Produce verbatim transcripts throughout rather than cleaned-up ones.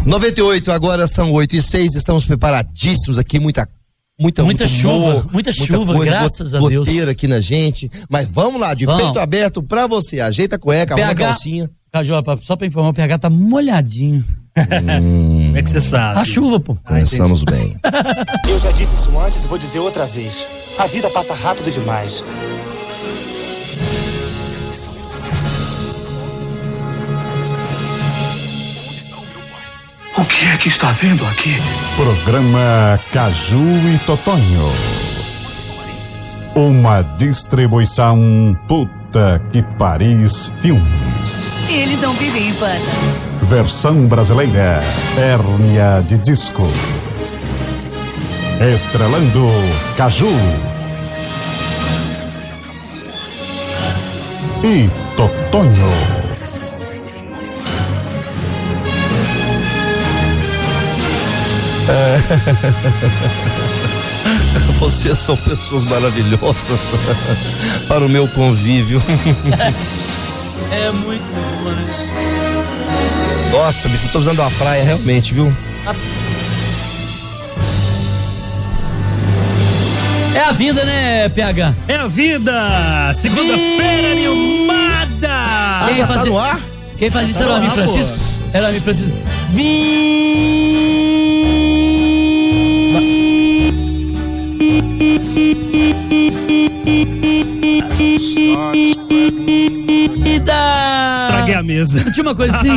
noventa e oito, agora são oito e seis, estamos preparadíssimos aqui, muita Muita, muita chuva, humor, muita, muita chuva, coisa, graças got, a Deus. Goteira aqui na gente, mas vamos lá, de vamos. Peito aberto pra você, ajeita a cueca, arruma a calcinha. Caju, só pra informar, o P H tá molhadinho. Hum, Como é que você sabe? A chuva, pô. Começamos ah, bem. Eu já disse isso antes e vou dizer outra vez. A vida passa rápido demais. O que é que está vendo aqui? Programa Caju e Totonho. Uma distribuição Puta que Paris Filmes. Eles não vivem em pandas. Versão brasileira, Hérnia de Disco. Estrelando Caju e Totonho. É. Vocês são pessoas maravilhosas para o meu convívio. É muito bom, né? Nossa, bicho, eu tô usando a praia realmente, viu? É a vida, né, P H? É a vida! Segunda-feira animada! Ah, já tá no ar? Quem faz isso tá era o Ami Francisco? Era o Ami Francisco. Estraguei a mesa. Tinha uma coisa assim.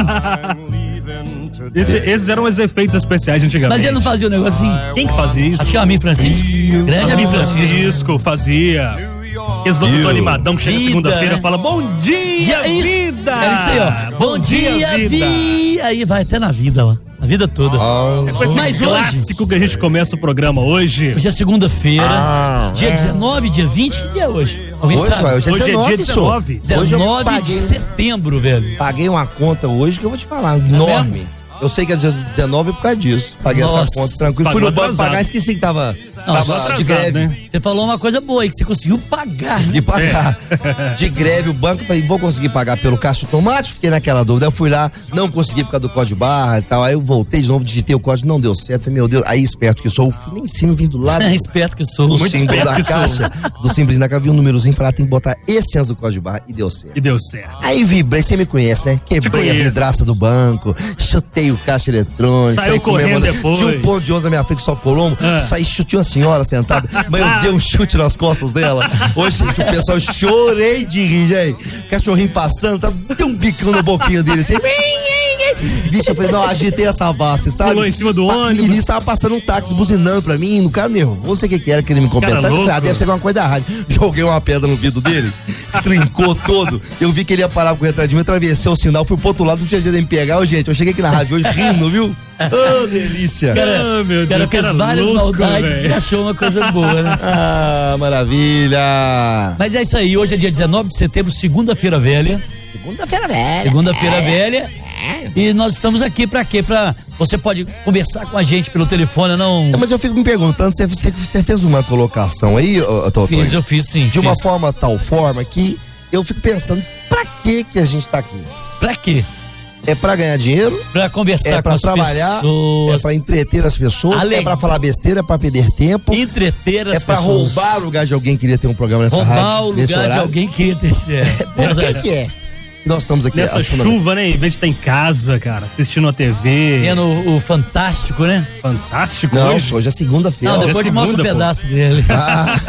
Esse, esses eram os efeitos especiais antigamente. Mas ele não fazia o um negocinho? Quem que fazia isso? Acho que é o Ami Francisco. Grande Ami Francisco. Francisco fazia. Esse locutor animadão que chega segunda-feira e fala: bom dia, é vida! É isso aí, ó. Bom, bom dia, dia, vida! Vi... Aí vai até na vida, ó. A vida toda. Oh, é com esse Mas clássico hoje, que a gente começa o programa hoje. Hoje é segunda-feira, ah, dia é. dezenove, dia vinte. Que dia é hoje? Alguém hoje, sabe? Hoje é, hoje dezenove, é dia dezenove. dezenove de setembro, velho. Paguei uma conta hoje que eu vou te falar, enorme. É Eu sei que é dia dezenove por causa disso. Paguei Nossa, essa conta tranquilo. Fui no banco pagar, esqueci que tava, Não, tava atrasado, de greve. Né? Você falou uma coisa boa aí, que você conseguiu pagar. Consegui pagar. É. De greve, o banco, falei, vou conseguir pagar pelo caixa automático. Fiquei naquela dúvida. Eu fui lá, não consegui por causa do código barra e tal. Aí eu voltei de novo, digitei o código, não deu certo. Falei, meu Deus, aí esperto que sou, fui lá em cima, vim do lado. É, esperto que sou. Do símbolo da caixa, do símbolo da caixa, vi um númerozinho, falei, ah, tem que botar esse antes do código barra e deu certo. E deu certo. Aí vibrei, você me conhece, né? Quebrei a vidraça do banco, chutei o caixa eletrônico. Saiu correndo depois. Tinha um ponto de ônibus na minha frente, só colombo. Ah. Saí, chutei uma senhora sentada. Mas eu dei um chute nas costas dela. Hoje, gente, o pessoal, eu chorei de rir, gente. Cachorrinho passando, tá, deu um bicão na boquinha dele assim. Bicho, eu falei, não, agitei essa face, sabe? Pulou em cima do ônibus. E nisso tava passando um táxi buzinando pra mim, no cara nervoso, não sei o que que era, querendo me completar. Ah, deve ser alguma coisa da rádio. Joguei uma pedra no vidro dele, trincou todo. Eu vi que ele ia parar com o atrás de mim, atravessei o sinal, fui pro outro lado, não tinha jeito de me pegar. Ô, gente, eu cheguei aqui na rádio hoje rindo, viu? Oh, delícia. Cara, oh, meu Deus, cara fez cara várias louco, maldades véio. e achou uma coisa boa, né? Ah, maravilha. Mas é isso aí, hoje é dia dezenove de setembro, segunda-feira velha. Segunda-feira velha. Segunda-feira é. velha. E nós estamos aqui pra quê? Pra você pode conversar com a gente pelo telefone, não? não mas eu fico me perguntando, você, você, você fez uma colocação aí, Totó? Fiz, eu fiz sim. De fiz. uma forma, tal forma que eu fico pensando, pra que que a gente tá aqui? Pra quê? É pra ganhar dinheiro? Pra conversar é pra com as trabalhar, pessoas. É pra entreter as pessoas, Ale... é pra falar besteira, é pra perder tempo. Entreter as é pra pessoas. roubar o lugar de alguém que queria ter um programa nessa roubar rádio. Roubar o lugar de alguém que queria ter esse. É, por que que é? Nós estamos aqui nessa chuva, né? Em vez de estar em casa, cara, assistindo a T V. Vendo o, o Fantástico, né? Fantástico? Não, hoje, hoje é segunda-feira. Não, depois é te mostra um pedaço dele. Ah,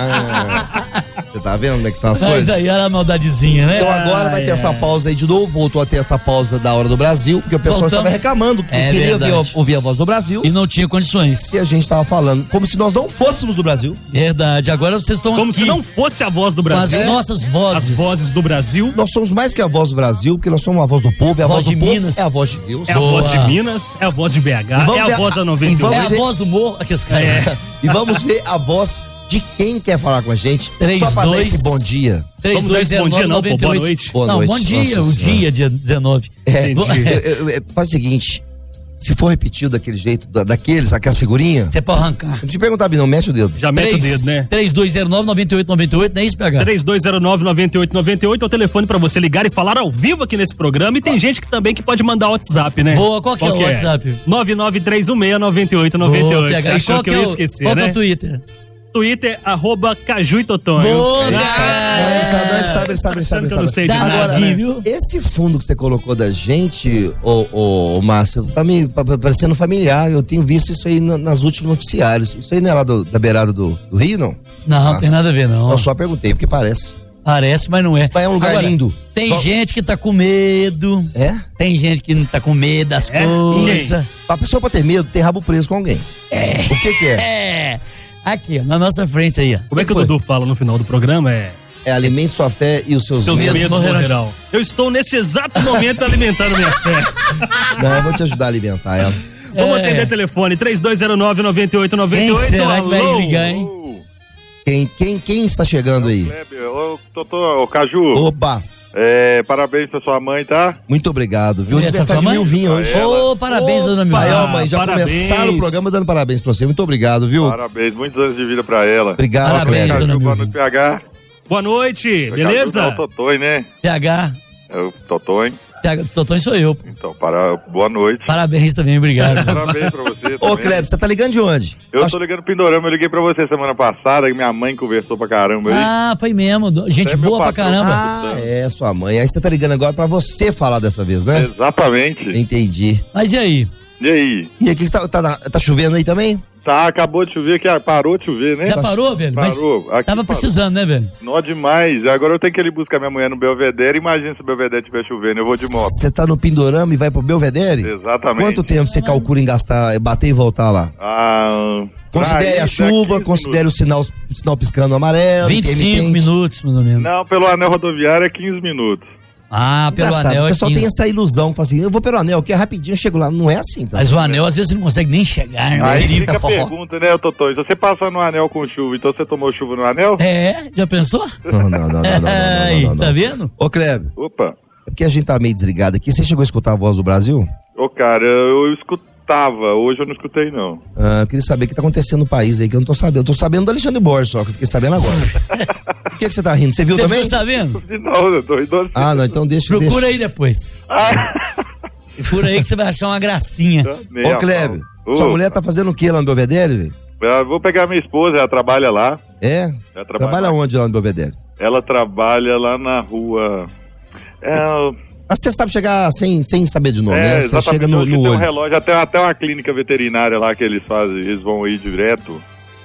ah, você tá vendo como é que são as Mas coisas? Mas aí era a maldadezinha, né? Então agora ah, vai ter é. essa pausa aí de novo, voltou a ter essa pausa da Hora do Brasil, porque o pessoal Voltamos. estava reclamando que é queria ouvir, ouvir a voz do Brasil. E não tinha condições. E a gente tava falando, como se nós não fôssemos do Brasil. Verdade, agora vocês estão Como aqui, se não fosse a voz do Brasil. Com as nossas vozes. As vozes do Brasil. Nós somos mais que a voz do Brasil, porque nós somos a voz do povo, é a, a voz, voz do de povo, Minas. é a voz de Deus. É a Boa. voz de Minas, é a voz de B H, é a voz da noventa e um. É a voz do morro, aqueles caras. É. E vamos ver a voz de quem quer falar com a gente. três, só pra dois, dar esse bom dia. três, dois, zero, bom dia não, nove, pô, boa oito. noite. Boa não, noite. bom dia, Nossa, o dia, dia dezenove. É, eu, eu, eu, faz o seguinte, Se for repetido daquele jeito, da, daqueles, aquelas figurinhas. Você pode arrancar. Não te perguntar, não, mete o dedo. Já mete o dedo, né? três dois zero nove, nove oito nove oito, não é isso, P H? três dois zero nove, nove oito nove oito é o telefone pra você ligar e falar ao vivo aqui nesse programa. E tem gente que também que pode mandar WhatsApp, né? Boa, qual que é o WhatsApp? nove nove três um seis, nove oito nove oito. Boa, P H. Achou qual que que eu é ia o, esquecer, qual né? que é o Twitter? Twitter, arroba Caju e Totonho. Boa, Ele sabe, ele sabe, ele sabe, ele sabe, ele sabe, ele que eu não sei sabe. de nada, Agora, né? viu? esse fundo que você colocou da gente, ô, ô, ô Márcio, tá me pa- parecendo familiar. Eu tenho visto isso aí na- nas últimos noticiários. Isso aí não é lá do- da beirada do, do Rio, não? Não, Ah. tem nada a ver, não. Eu só perguntei, porque parece. Parece, mas não é. Mas é um lugar Agora, lindo. Tem Bom- gente que tá com medo. É? Tem gente que não tá com medo das É? coisas. A pessoa pra ter medo tem rabo preso com alguém. É. O que que é? É. Aqui, ó, na nossa frente aí, ó. Como é que o foi? Dudu fala no final do programa? É... É alimente sua fé e os seus, Seus medos. medos morrerão. morrerão. Eu estou nesse exato momento alimentando minha fé. Não, eu vou te ajudar a alimentar ela. Vamos É. atender telefone três dois zero nove, nove oito nove Quem oito. será que vai Alô? ligar, hein? Quem, quem, quem está chegando aí? Kleber, ô, Totô, ô, Caju, Opa, é, parabéns pra sua mãe, tá? muito obrigado, viu? Essa é Aniversário de sua mãe? Milvinho hoje. Ô, parabéns, Ô, dona pai, Milvinho. ó, mãe, já parabéns. começaram o programa dando parabéns pra você. Muito obrigado, viu? Parabéns, muitos anos de vida pra ela. Obrigado, Parabéns, Cléber. dona Caju, boa Milvinho. noite, P H. Boa noite, Caju, é beleza? o Totonho, né? P H, É o Totonho. P H do Totônio sou eu. pô. Então, para... boa noite. Parabéns também, obrigado. Parabéns pra você Ô, também. Kleber, você tá ligando de onde? Eu Acho- tô ligando pro Pindorama, eu liguei pra você semana passada, que minha mãe conversou pra caramba aí. Ah, foi mesmo. do- Gente É meu boa pra patrão. caramba. Ah, é, sua mãe. Aí você tá ligando agora pra você falar dessa vez, né? Exatamente. Entendi. Mas e aí? E aí? E aí, que que tá, tá, tá chovendo aí também? Tá, acabou de chover, que parou de chover, né? Já parou, velho? Parou. Mas Aqui tava parou. precisando, né, velho? Nó demais. Agora eu tenho que ir ali buscar minha mulher no Belvedere. Imagina se o Belvedere estiver chovendo, eu vou de moto. Você tá no Pindorama e vai pro Belvedere? Exatamente. Quanto tempo você calcula em gastar, bater e voltar lá? Ah, Considere pra a ir, chuva, dá quinze considere o sinal, o sinal piscando amarelo. vinte e cinco intermitente. minutos, mais ou menos. Não, pelo anel rodoviário é quinze minutos. Ah, pelo Engraçado, anel o é pessoal tem quinze. essa ilusão, fala assim, eu vou pelo anel, que é rapidinho, eu chego lá. Não é assim, tá? Mas o anel, às vezes, você não consegue nem chegar, né? Aí Ele- fica a pergunta, né, Totô? Se você passar no anel com chuva, então você tomou chuva no anel? É, já pensou? Não, não, não, não, não, não, não, Ai, não, não, tá não. vendo? Ô, Kleber, Opa. é porque a gente tá meio desligado aqui. Você chegou a escutar a voz do Brasil? Ô, cara, eu escutava. Hoje eu não escutei, não. Ah, eu queria saber o que tá acontecendo no país aí, que eu não tô sabendo. Eu tô sabendo do Alexandre Borges só, que eu fiquei sabendo agora. Por que que você tá rindo? Você viu Você também? ficou sabendo? Não, eu tô indo assim. Ah, não, então deixa, Procura deixa. aí depois. Ah, Procura aí que você vai achar uma gracinha. nem Ô, a Kleber, pau. sua Ô, mulher tá fazendo o que lá no Belvedere, velho? Eu vou pegar minha esposa, ela trabalha lá. É? Ela trabalha, Trabalha onde lá no Belvedere? Ela trabalha lá na rua. É, Ah, você sabe chegar sem, sem saber de nome, é né? Você exatamente. chega no, Hoje no tem um olho. relógio, até, até uma clínica veterinária lá que eles fazem, eles vão ir direto.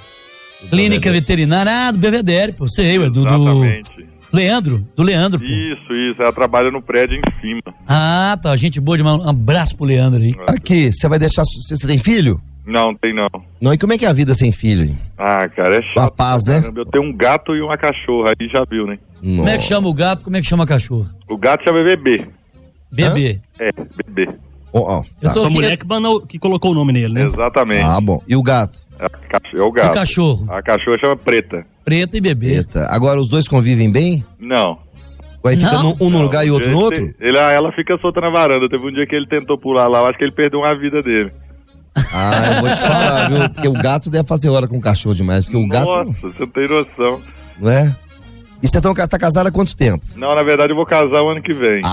Clínica veterinária, ah, do Belvedere, pô, sei, ué, do, do Exatamente. Leandro, do Leandro, pô. Isso, isso. Ela trabalha no prédio em cima. Ah, tá, gente boa demais, um abraço pro Leandro aí. Aqui, você vai deixar. Você você tem filho? Não, tem não. Não, e como é que é a vida sem filho? hein? Ah, cara, é chato. Uma paz, pra né? caramba. Eu tenho um gato e uma cachorra, aí já viu, né? Como é que chama o gato, como é que chama a cachorra? O gato chama Bebê. Bebê. É, Bebê. Ó, ó, Eu tá. tô Sua aqui, mulher que, mandou, que colocou o nome nele, né? Exatamente. Ah, bom. E o gato? É, a cach- é o o gato. cachorro, A cachorra chama Preta. preta e bebê. Eita. Agora os dois convivem bem? Não. Vai ficar Não? um no Não, lugar e outro no ele- outro? Ele, ela fica solta na varanda. Teve um dia que ele tentou pular lá, eu acho que ele perdeu uma vida dele. Ah, eu vou te falar, viu? Porque o gato deve fazer hora com o cachorro demais. Porque o gato. Nossa, você não tem noção. Não é? E você tá, tá casado há quanto tempo? Não, na verdade eu vou casar o ano que vem.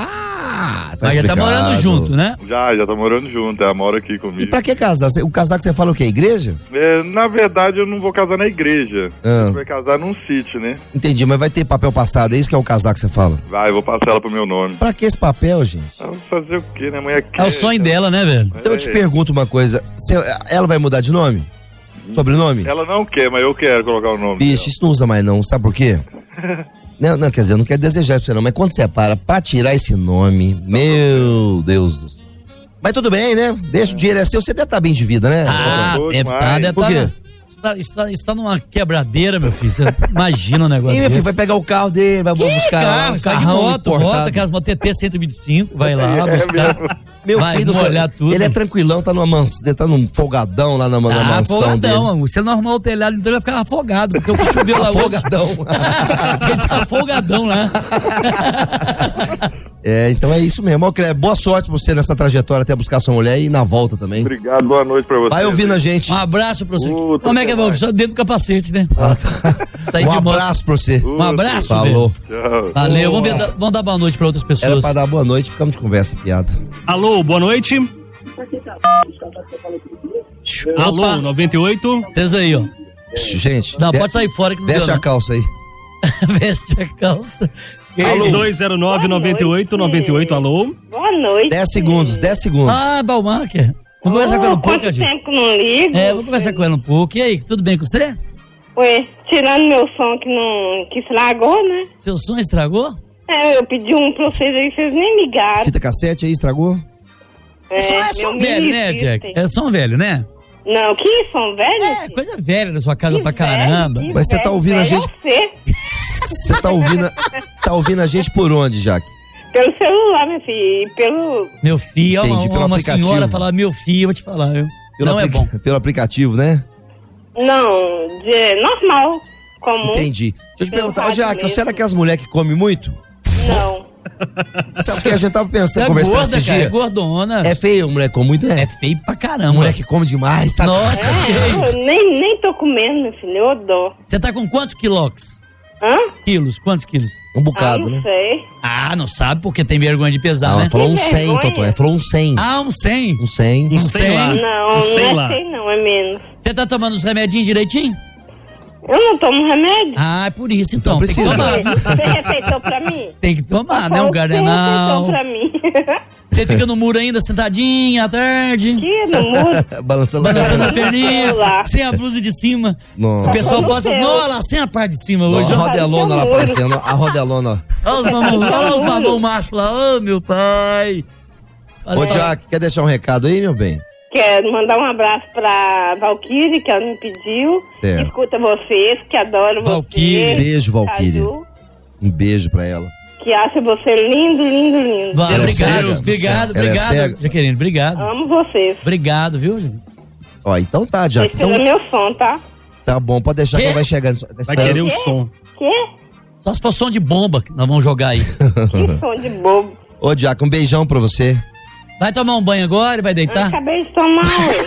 Ah, tá Mas já tá explicado. morando junto, né? Já, já tá morando junto, ela mora aqui E comigo. pra que casar? Cê- O casar que você fala o quê? Igreja? É, na verdade eu não vou casar na igreja. Ah. A gente vai casar num sítio, né? Entendi, mas vai ter papel passado, é isso que é o casar que você fala? Vai, eu vou passar ela pro meu nome. Pra que esse papel, gente? Ah, vou fazer o quê, né? Mulher É o sonho dela, né, velho? Então eu te É. pergunto uma coisa, cê- ela vai mudar de nome? Sobrenome? Ela não quer, mas eu quero colocar o nome. Bicho, isso não usa mais não, sabe por quê? Não, não, quer dizer, eu não quero desejar isso pra você não, mas quando você para pra tirar esse nome, meu Deus do céu. Mas tudo bem, né? Deixa o dinheiro é seu, você deve estar bem de vida, né? Ah, Boa deve demais. estar, deve Por estar. quê? Está, está, está numa quebradeira, meu filho. Você imagina um negócio Ih, meu filho, desse. vai pegar o carro dele, vai Que buscar carro, um sai de carrão moto, importado. moto, aquelas motos T T cento e vinte e cinco, vai lá É buscar. mesmo. Meu vai filho, do céu, molhar tudo. ele é tranquilão, tá numa mansão, ele tá num folgadão lá na, na Ah, mansão afogadão, dele. mano. Se ele não arrumar o telhado, então ele vai ficar afogado, porque o que choveu lá hoje. Afogadão. Ele tá afogadão lá. É, então é isso mesmo. Ó, Kleber, boa sorte pra você nessa trajetória até buscar sua mulher e na volta também. Obrigado, boa noite pra você. Vai ouvindo a gente. Um abraço pra você. Puta, Como é que é? vai. Só dentro do capacete, né? Ah, tá. Tá aí Um de moto. abraço pra você. Um abraço, Falou. velho. Tchau. Valeu. Vamos, ver, vamos dar boa noite pra outras Era pessoas. pra dar boa noite, ficamos de conversa, piada. Alô, boa noite. Alô, Opa, noventa e oito. vocês aí, ó. Gente, Não, ve- pode sair fora que não veste deu, a não. calça aí. Veste a calça. três dois zero nove, nove oito nove oito, alô. Boa noite. dez segundos, dez segundos. Ah, Balmacher. Vamos conversar com ela um pouco, Quanto gente. tempo que não ligo? É, vamos conversar com ela um pouco. E aí, tudo bem com você? Ué, tirando meu som que não que estragou, né? Seu som estragou? É, eu pedi um pra vocês aí, vocês nem ligaram. Fita cassete aí, estragou? É, só, é som meu velho, né, mini Jack? system. É som velho, né? Não, que som velho? É, coisa velha da sua casa Que pra velho, caramba. que Mas você tá velho, ouvindo a velho gente- é você. Você tá ouvindo, tá ouvindo a gente por onde, Jaque? Pelo celular, meu filho, e pelo... Meu filho, Entendi, uma, pelo uma aplicativo. senhora falar meu filho, eu vou te falar, viu? Pelo Não é aplica- bom. Pelo aplicativo, né? Não, de normal, comum. Entendi. Deixa eu te Pelo perguntar, ô, rádio Jaque, você é mesmo. daquelas mulheres que come muito? Não. Sabe porque a gente tava pensando, Você é conversando gorda, esses cara, é dias. gordona. É feio, mulher que come muito, né? É feio pra caramba. Mulher que come demais, sabe? Nossa, É, gente. eu nem, nem tô comendo, meu filho, eu dou. Você tá com quantos quilos? Hã? Quilos, quantos quilos? Um Ah, bocado, não né? sei. Ah, não sabe porque tem vergonha de pesar, Não, né? ela falou um Que cem, vergonha. Totó. Ela falou um cem. Ah, um cem. Um cem. Um sei lá. Não, Um sei não lá. é sei não, é menos. Você tá tomando os remedinhos direitinho? Eu não tomo remédio. Ah, é por isso então. Então tem que precisa. tomar. Você, você receitou pra mim? Tem que tomar, né? Qual Um que você gardenal. receitou pra mim? Você fica no muro ainda, sentadinha à tarde, Que no muro? Balançando a balançando as perna. perninhas, Celular. sem a blusa de cima. O Nossa. pessoal no posta, céu. não, lá, sem a parte de cima hoje. A ó. rodelona lá Muro. aparecendo, a rodelona, ó. Olha os mamão, olha os mamão machos lá, ô meu pai. Faz Ô, pra- Jaque, quer deixar um recado aí, meu bem? Quero mandar um abraço pra Valquíria, que ela me pediu. Certo. Escuta vocês, que adoro Valquíria. vocês. Beijo, Valquíria. Caju, Um beijo pra ela. que acha você lindo, lindo, lindo. Vai, Ela é obrigado, cega? obrigado, Ela é obrigado, cega? Jaqueline, obrigado. Amo vocês. Obrigado, viu, gente? Ó, então tá, Tô Jaque. esperando Então, meu som, tá? tá bom, pode deixar Quê? que ela vai chegando. Tá Vai esperando? querer o som. Que? Só se for som de bomba que nós vamos jogar aí. Que som de bobo. Ô, Jaque, um beijão pra você. Vai tomar um banho agora e vai Eu deitar? acabei de tomar.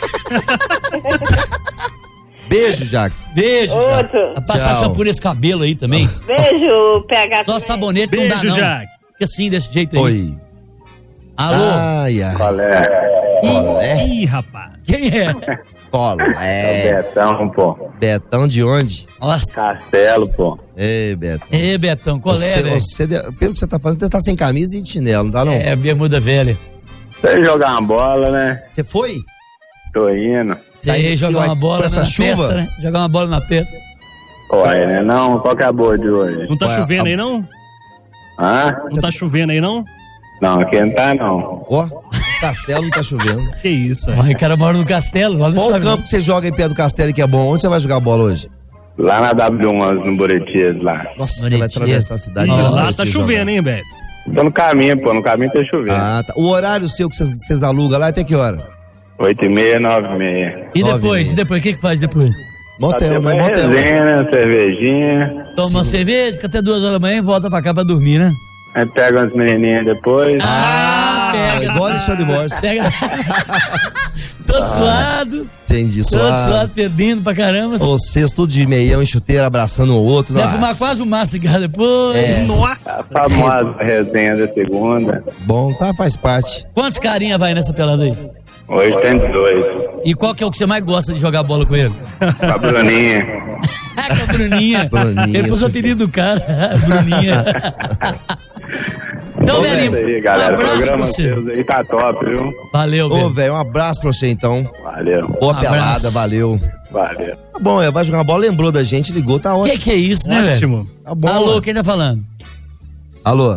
Beijo, Jaque. Beijo, Outro. Jaque. Vai passar Tchau. shampoo nesse cabelo aí também. Beijo, P H. Só também. sabonete não dá Beijo, não. Jaque. Fica assim, desse jeito aí. Oi. Alô? Ai, ai. Colé. Ih, rapaz. Quem é? Colé. Betão, pô. Betão de onde? Nossa. Castelo, pô. Ei, Betão. Ê, Betão, qual é, Você, velho? você, pelo que você tá fazendo, você tá sem camisa e de chinelo, não tá não? É, bermuda velha. Você jogar uma bola, né? Você foi? Tô indo. Você Tá ia aí, jogar vai- uma bola com essa na chuva? testa, né? Jogar uma bola na testa. Olha, né? Não, qual que é a boa de hoje? Não tá Ué, chovendo a- aí, não? Hã? Não tá chovendo aí, não? Não, aqui não tá, não. Ó, castelo não tá chovendo. Que isso, é. O cara mora no castelo, lá no Qual o Instagram. campo que você joga em pé do castelo que é bom? Onde você vai jogar bola hoje? Lá na W um, no Buretias, lá. Nossa, você vai Bonitinho. atravessar a cidade. Ih, pra lá assistir tá jogar. chovendo, hein, velho? Tô no caminho, pô. No caminho tá chovendo. Ah, tá. O horário seu que vocês, vocês alugam lá é até que hora? Oito e meia, nove e meia. E Nove depois? e E depois? O que que faz depois? Motel, né? Tá Motel. resenha, cervejinha. Toma uma cerveja, fica até duas horas da manhã e volta pra cá pra dormir, né? Aí pega umas menininhas depois. Ah, pega. igual em show de bosta. Pega. Todo suado, Entendi, todo suave. suado, perdendo pra caramba. Vocês tudo de meião e chuteira, abraçando um o outro. Vai nossa. fumar quase um maço de cigarro depois. É. A Nossa. famosa resenha da segunda. Bom, tá, faz parte. Quantos carinha vai nessa pelada aí? oitenta e dois. E qual que é o que você mais gosta de jogar bola com ele? Com a Bruninha. Ah, com a Bruninha. Bruninha, Ele pôs o isso apelido do cara, Bruninha. Então, Ô, É velhinho, isso aí, um galera. O abraço pra programa você. seus aí tá top, viu? Valeu, Ô, velho. velho, um abraço pra você então. Valeu. Boa Um pelada, abraço. valeu. Valeu. Tá bom, é, vai jogar uma bola, lembrou da gente, ligou, tá Que ótimo. que é isso, né, velho? Ótimo. Tá bom. Alô, mano. quem tá falando? Alô.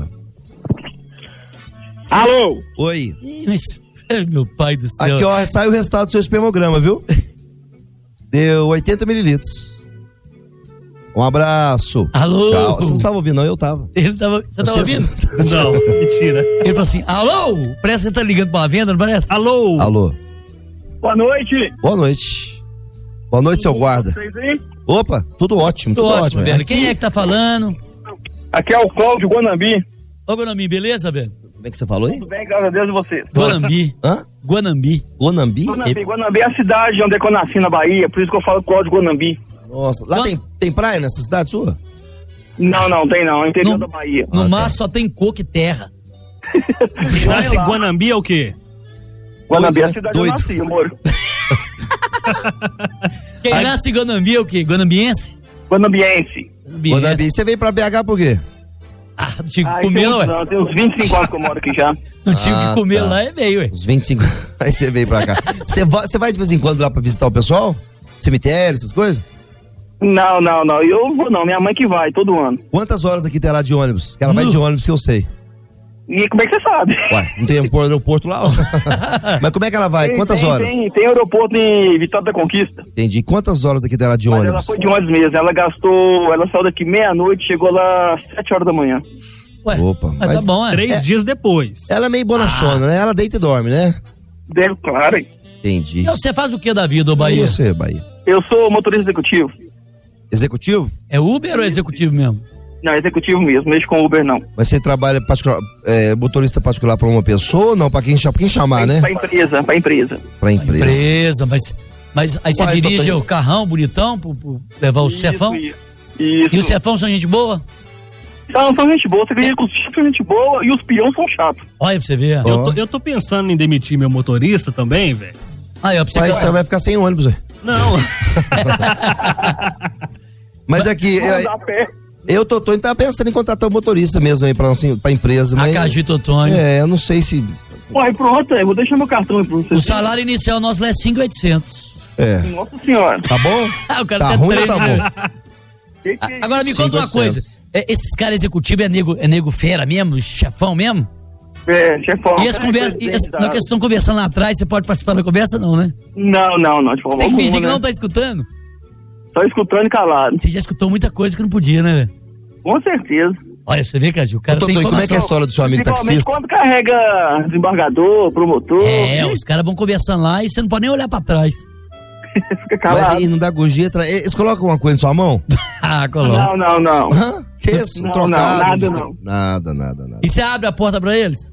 Alô? Oi. Ih, mas, meu pai do céu. Aqui, ó, sai o resultado do seu espermograma, viu? Deu oitenta mililitros. Um abraço. Alô? Tchau. Vocês não estavam ouvindo, não? Eu tava. Ele tava, você tava Vocês- ouvindo? Não, mentira. Ele falou assim, alô? Parece que você tá ligando pra uma venda, não parece? Alô? Alô. Boa noite. Boa noite. Boa noite, seu guarda. Vocês aí? Opa, tudo ótimo, Tô tudo ótimo, ótimo. velho. Aqui- Quem é que tá falando? Aqui é o Cláudio Guanambi. Ô, Gonami, beleza, velho? Como é que você falou aí? Tudo bem, graças a Deus e você. Guanambi. Hã? Guanambi. Guanambi? Guanambi, Guanambi é a cidade onde é que eu nasci na Bahia, por isso que eu falo código Guanambi. Nossa, lá tem, tem praia nessa cidade sua? Não, não, tem não, é interior No- da Bahia. No Ah, mar tá. só tem coco e terra. Nasce Guanambi é o quê? Guanambi é a Doido, né? cidade Doido. onde eu nasci, eu moro. Quem nasce em Guanambi é o quê? Guanambiense? Guanambiense. Guanambi, você veio pra B H por quê? Ah, não tinha Ah, que comer, tem, não, ué. não, tem uns vinte e cinco anos que eu moro aqui já. Não tinha o Ah, que comer tá. lá, é meio, ué. Uns vinte e cinco. Aí você veio pra cá. Você vai, você vai de vez em quando lá pra visitar o pessoal? Cemitério, essas coisas? Não, não, não, eu vou não, minha mãe que vai, todo ano. Quantas horas aqui tem lá de ônibus? Que ela vai Nu. de ônibus que eu sei. E como é que você sabe? Ué, não tem aeroporto lá? ó? Mas como é que ela vai? Tem, Quantas tem, horas? Tem, tem aeroporto em Vitória da Conquista. Entendi. Quantas horas aqui tem lá de Mas ela ônibus? foi de ônibus mesmo, ela gastou, ela saiu daqui meia-noite, chegou lá às sete horas da manhã. Ué, Opa, mas mas- tá bom, é. Três É. dias depois. Ela é meio bonachona, né? Ela deita e dorme, né? Deve, claro. hein? Entendi. E você faz o que da vida, ô E Bahia? você, Bahia? Eu sou motorista executivo. Executivo? É Uber ou é executivo mesmo? Não, executivo mesmo, mexo com Uber não. Mas você trabalha particular, é, motorista particular pra uma pessoa ou não? Pra quem, cha- pra quem chamar, né? Pra empresa, pra empresa. Pra empresa. Empresa, mas, mas aí você Uai, dirige tô- o carrão bonitão pro, pro levar o Isso, chefão? Isso. isso. E os chefão são gente boa? São, são gente boa, você acredita que os chefes são gente boa e os peões são chatos. Olha pra você ver. Ó. Eu tô, eu tô pensando em demitir meu motorista também, velho. Aí, ó, pra você Mas ver. você vai ficar sem ônibus, velho. Não. Mas aqui, Vamos eu, a pé. eu tô, tô tava pensando em contratar um motorista mesmo aí pra, assim, pra empresa. A Mas, Caju e Totônio. é, eu não sei se. Uai, pronto, eu vou deixar meu cartão aí pra você. O salário inicial nosso lá é cinco mil e oitocentos. É. Nossa senhora. Tá bom? Ah, o cara Tá tá ruim ou três, tá né? bom? Que que é Agora me isso? conta uma coisa. É, esses caras executivos é nego, é nego fera mesmo? Chefão mesmo? É, chefão. E eles conversam. E eles, não, que eles estão conversando lá atrás, você pode participar da conversa, não, né? Não, não, não, de forma Tem que fingir alguma, que né? não tá escutando. Só escutando e calado. Você já escutou muita coisa que não podia, né, velho? Com certeza. Olha, você vê, Caju, o cara Ô, tem Totô, e como é que é a informação. história do seu amigo Principalmente taxista? quando carrega desembargador, promotor. É, os caras vão conversando lá e você não pode nem olhar pra trás. Fica calado. Mas aí não dá gorjeta. Eles colocam uma coisa na sua mão? Ah, coloca. Não, não, não. Hã? Que isso? Um Não, trocado? não, nada de- não. Nada, nada, nada. E você abre a porta pra eles?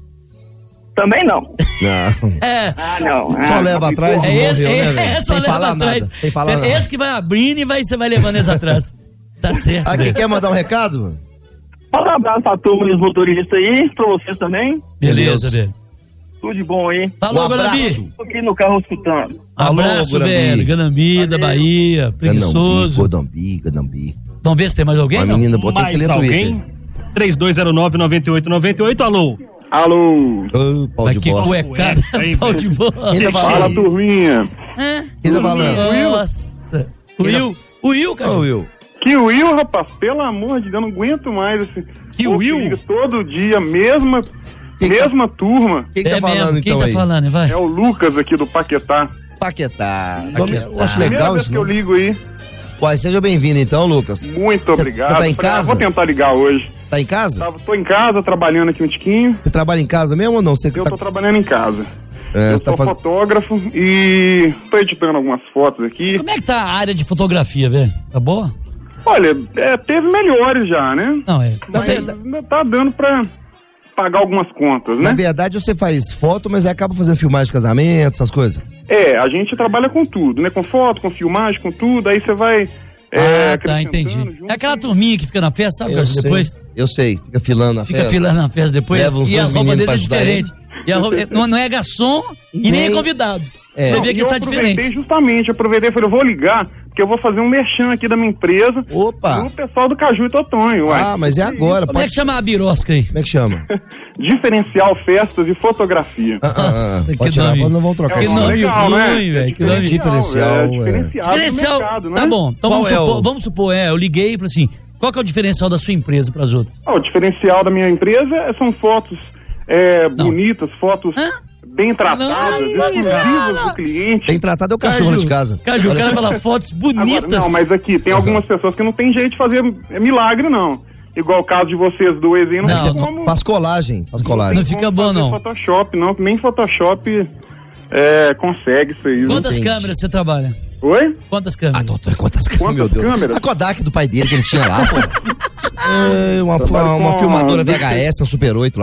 Também não. Não. É. Ah, não. Só Ah, leva não, atrás porra. e É morreu, esse, né, é, velho? é, só Sem leva falar atrás. nada. Sem falar Cê- nada. Esse que vai abrindo e vai, você vai levando eles atrás. Tá certo. Aqui, velho. quer mandar um recado? mano? Manda um abraço pra turma dos motoristas aí, pra vocês também. Beleza, velho. Tudo de bom aí. Falou, Um abraço. Guanambi. Tô aqui no carro escutando. Alô, Abraço, Guanambi. velho. Ganambi, da Bahia, preguiçoso. Godambi, Godambi. Vamos ver se tem mais alguém, Uma não? menina, botei que Mais ler alguém? Twitter. três dois zero nove, nove oito nove oito, alô? Alô. Ô, pau Mas de que bosta. cuecada, Cueca, hein, pau de boa. Ainda Fala, falando. turminha. É? Ainda falando. Nossa. O Will, o Will, Ô, cara. Will. Que Will, rapaz, pelo amor de Deus, não aguento mais esse. Que Pô, Will? liga todo dia, mesma, Quem tá- mesma turma. Quem tá É falando mesmo, quem então tá aí? falando, vai? É o Lucas aqui do Paquetá. Paquetá. Nome- Eu acho Primeira legal vez isso. que eu né? ligo aí. Uai, seja bem-vindo então, Lucas. Muito obrigado. Você tá em Falei, ah, casa? vou tentar ligar hoje. Tá em casa? Tava, tô em casa, trabalhando aqui um tiquinho. Você trabalha em casa mesmo ou não? Você Eu tá... tô trabalhando em casa. É, eu você tá sou faz- fotógrafo e tô editando algumas fotos aqui. Como é que tá a área de fotografia, velho? Tá boa? Olha, é, teve melhores já, né? Não, é. Mas Você- ainda tá dando pra pagar algumas contas, Na né? verdade, você faz foto, mas aí acaba fazendo filmagem de casamento, essas coisas. É, a gente trabalha com tudo, né? Com foto, com filmagem, com tudo. Aí você vai. É, ah, tá, entendi. acrescentando junto. É aquela turminha que fica na festa, sabe, Eu Caju, sei, depois? eu sei, fica filando na Fica festa. filando na festa depois. Leva uns E a dois roupa meninos deles é pra ajudar diferente. E a roupa, não, não é garçom e, nem nem- é convidado. É. Você Não, vê e que eu tá aproveitei diferente. justamente, aproveitei e falei, eu vou ligar, porque eu vou fazer um merchan aqui da minha empresa Opa! pro pessoal do Caju e Totonho, uai. Ah, mas é agora. Como é Pode... que chama a birosca aí? Como é que chama? Diferencial Festas e Fotografia. Ah, ah, ah, Nossa, que pode tirar, nome- pode, não vamos trocar É Que um isso. nome nome legal, né? ruim, velho. Que nome... Diferencial, é, é. diferenciado no Diferencial. mercado, né? Tá bom, então Qual vamos é supor, o- vamos supor, é, eu liguei e falei assim, qual que é o diferencial da sua empresa para as outras? Ó, o diferencial da minha empresa é- são fotos é, bonitas, fotos Hã? bem tratadas, Não, exclusivas do cliente. Bem tratado é o cachorro de casa. Caju, o Olha cara só. fala fotos Agora, bonitas. não, mas aqui tem algumas pessoas que não tem jeito de fazer é, milagre, não. Igual o caso de vocês dois aí, não, Não, tem Você como... faz colagem, faz colagem. Não fica como bom, fazer não. Photoshop, não. Nem Photoshop é, consegue isso aí. Quantas Entendi. câmeras você trabalha? Oi? Quantas Ah, câmeras? doutor, quantas câmeras, Quantas meu Deus. câmeras? A Kodak do pai dele que ele tinha lá, pô. É, uma, uma, uma com- filmadora V H S, um Super oito lá.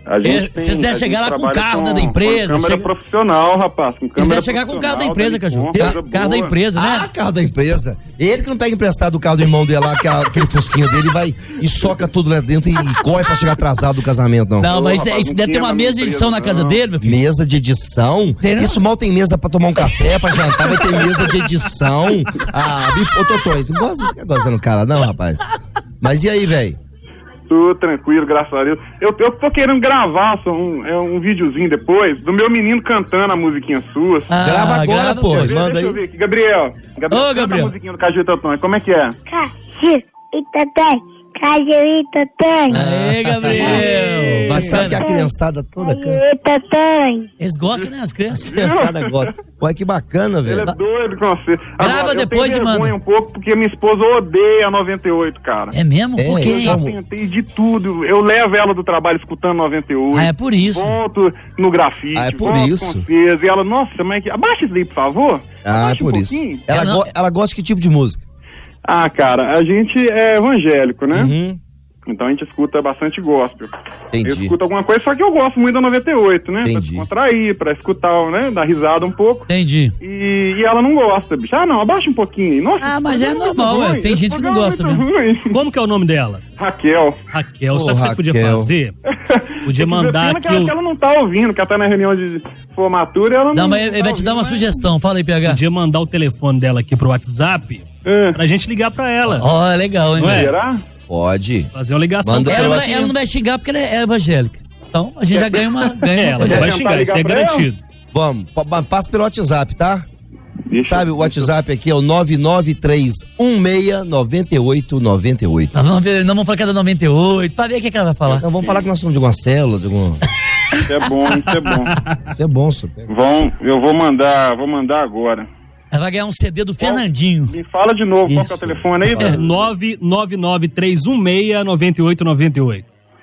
Vocês devem chegar lá com o carro da empresa. Com câmera chega... profissional, rapaz. Com câmera Eles devem chegar com o carro da empresa, Caju. Carro, carro da empresa, né? Ah, carro da empresa. Ele que não pega emprestado o carro do irmão dele lá, aquela, aquele fusquinho dele, vai e soca tudo lá dentro e, e corre pra chegar atrasado do casamento, não. Não, mas Ô, rapaz, isso deve ter uma mesa de edição na casa não. dele, meu filho. Mesa de edição? Tem, não? Isso mal tem mesa pra tomar um café, pra jantar, vai ter mesa de edição. Ah, ô Totões, não gosta de ficar gozando o cara, não, rapaz. Mas e aí, velho? Tudo tranquilo, graças a Deus. Eu, eu tô querendo gravar só um, é, um videozinho depois do meu menino cantando a musiquinha sua. Ah, grava agora, grava, pô. Deixa, manda deixa aí. eu ver aqui. Gabriel. Gabriel, Ô, canta Gabriel. a musiquinha do Caju e Totônio. Como é que é? Caju e Totônio. Caju e Totônio. Aê, Gabriel. Mas sabe que a criançada toda Caju canta. e Totônio. Eles gostam, né, as crianças? A criançada gosta. Ué, que bacana, Ele velho. é doido com você. Grava Agora, depois eu e tenho vergonha manda. um pouco porque minha esposa odeia a noventa e oito, cara. É mesmo? É, Por Eu quê? já Como? tentei de tudo. Eu levo ela do trabalho escutando noventa e oito. Ah, é por isso. Volto no grafite. Ah, é por volto isso. com vocês, e ela, nossa, mas que... abaixa isso daí, por favor. Ah, é Abaixa por um isso. pouquinho. Ela, É, não- go- ela gosta de que tipo de música? Ah, cara, a gente é evangélico, né? Uhum. Então a gente escuta bastante gospel. Entendi. Eu escuto alguma coisa, só que eu gosto muito da noventa e oito, né? Pra Entendi. descontrair, pra escutar, né? Dar risada um pouco. Entendi. E, e ela não gosta, bicho. Ah, não, abaixa um pouquinho aí. Nossa, Ah, mas esse é programa normal, muito ué. ruim. Tem Esse gente que não programa é gosta muito ruim. Como que é o nome dela? Raquel. Raquel. Ô, Sabe o que você podia Raquel. fazer? Podia Pena mandar que aqui ela, o... que ela não tá ouvindo, que ela tá na reunião de formatura e ela não... Não, mas ele tá vai te dar uma ouvindo, mas- sugestão. Fala aí, P H. Podia mandar o telefone dela aqui pro WhatsApp É. pra gente ligar pra ela. Ó, legal, hein? Não é? Será? Pode. Fazer uma ligação Manda pra Ela, ela. não vai, ela não vai xingar porque ela é evangélica. Então, a gente já ganha uma... Ganha É, uma ela coisa. não vai tentar xingar, isso é ligar pra ela? garantido. Vamos, pa- passa pelo WhatsApp, tá? Deixa- Sabe, o WhatsApp aqui é o nove nove três um seis nove oito nove oito. Nós vamos ver, nós vamos falar que é da noventa e oito, pra ver o que, que ela vai falar. Então vamos falar que nós somos de alguma célula, de algum... Isso é bom, isso é bom. Isso é bom, super. Vão, eu vou mandar, vou mandar agora. Ela vai ganhar um C D do Fernandinho. Me fala de novo, qual que é o Isso. telefone aí? É nove nove nove três um seis nove oito nove oito.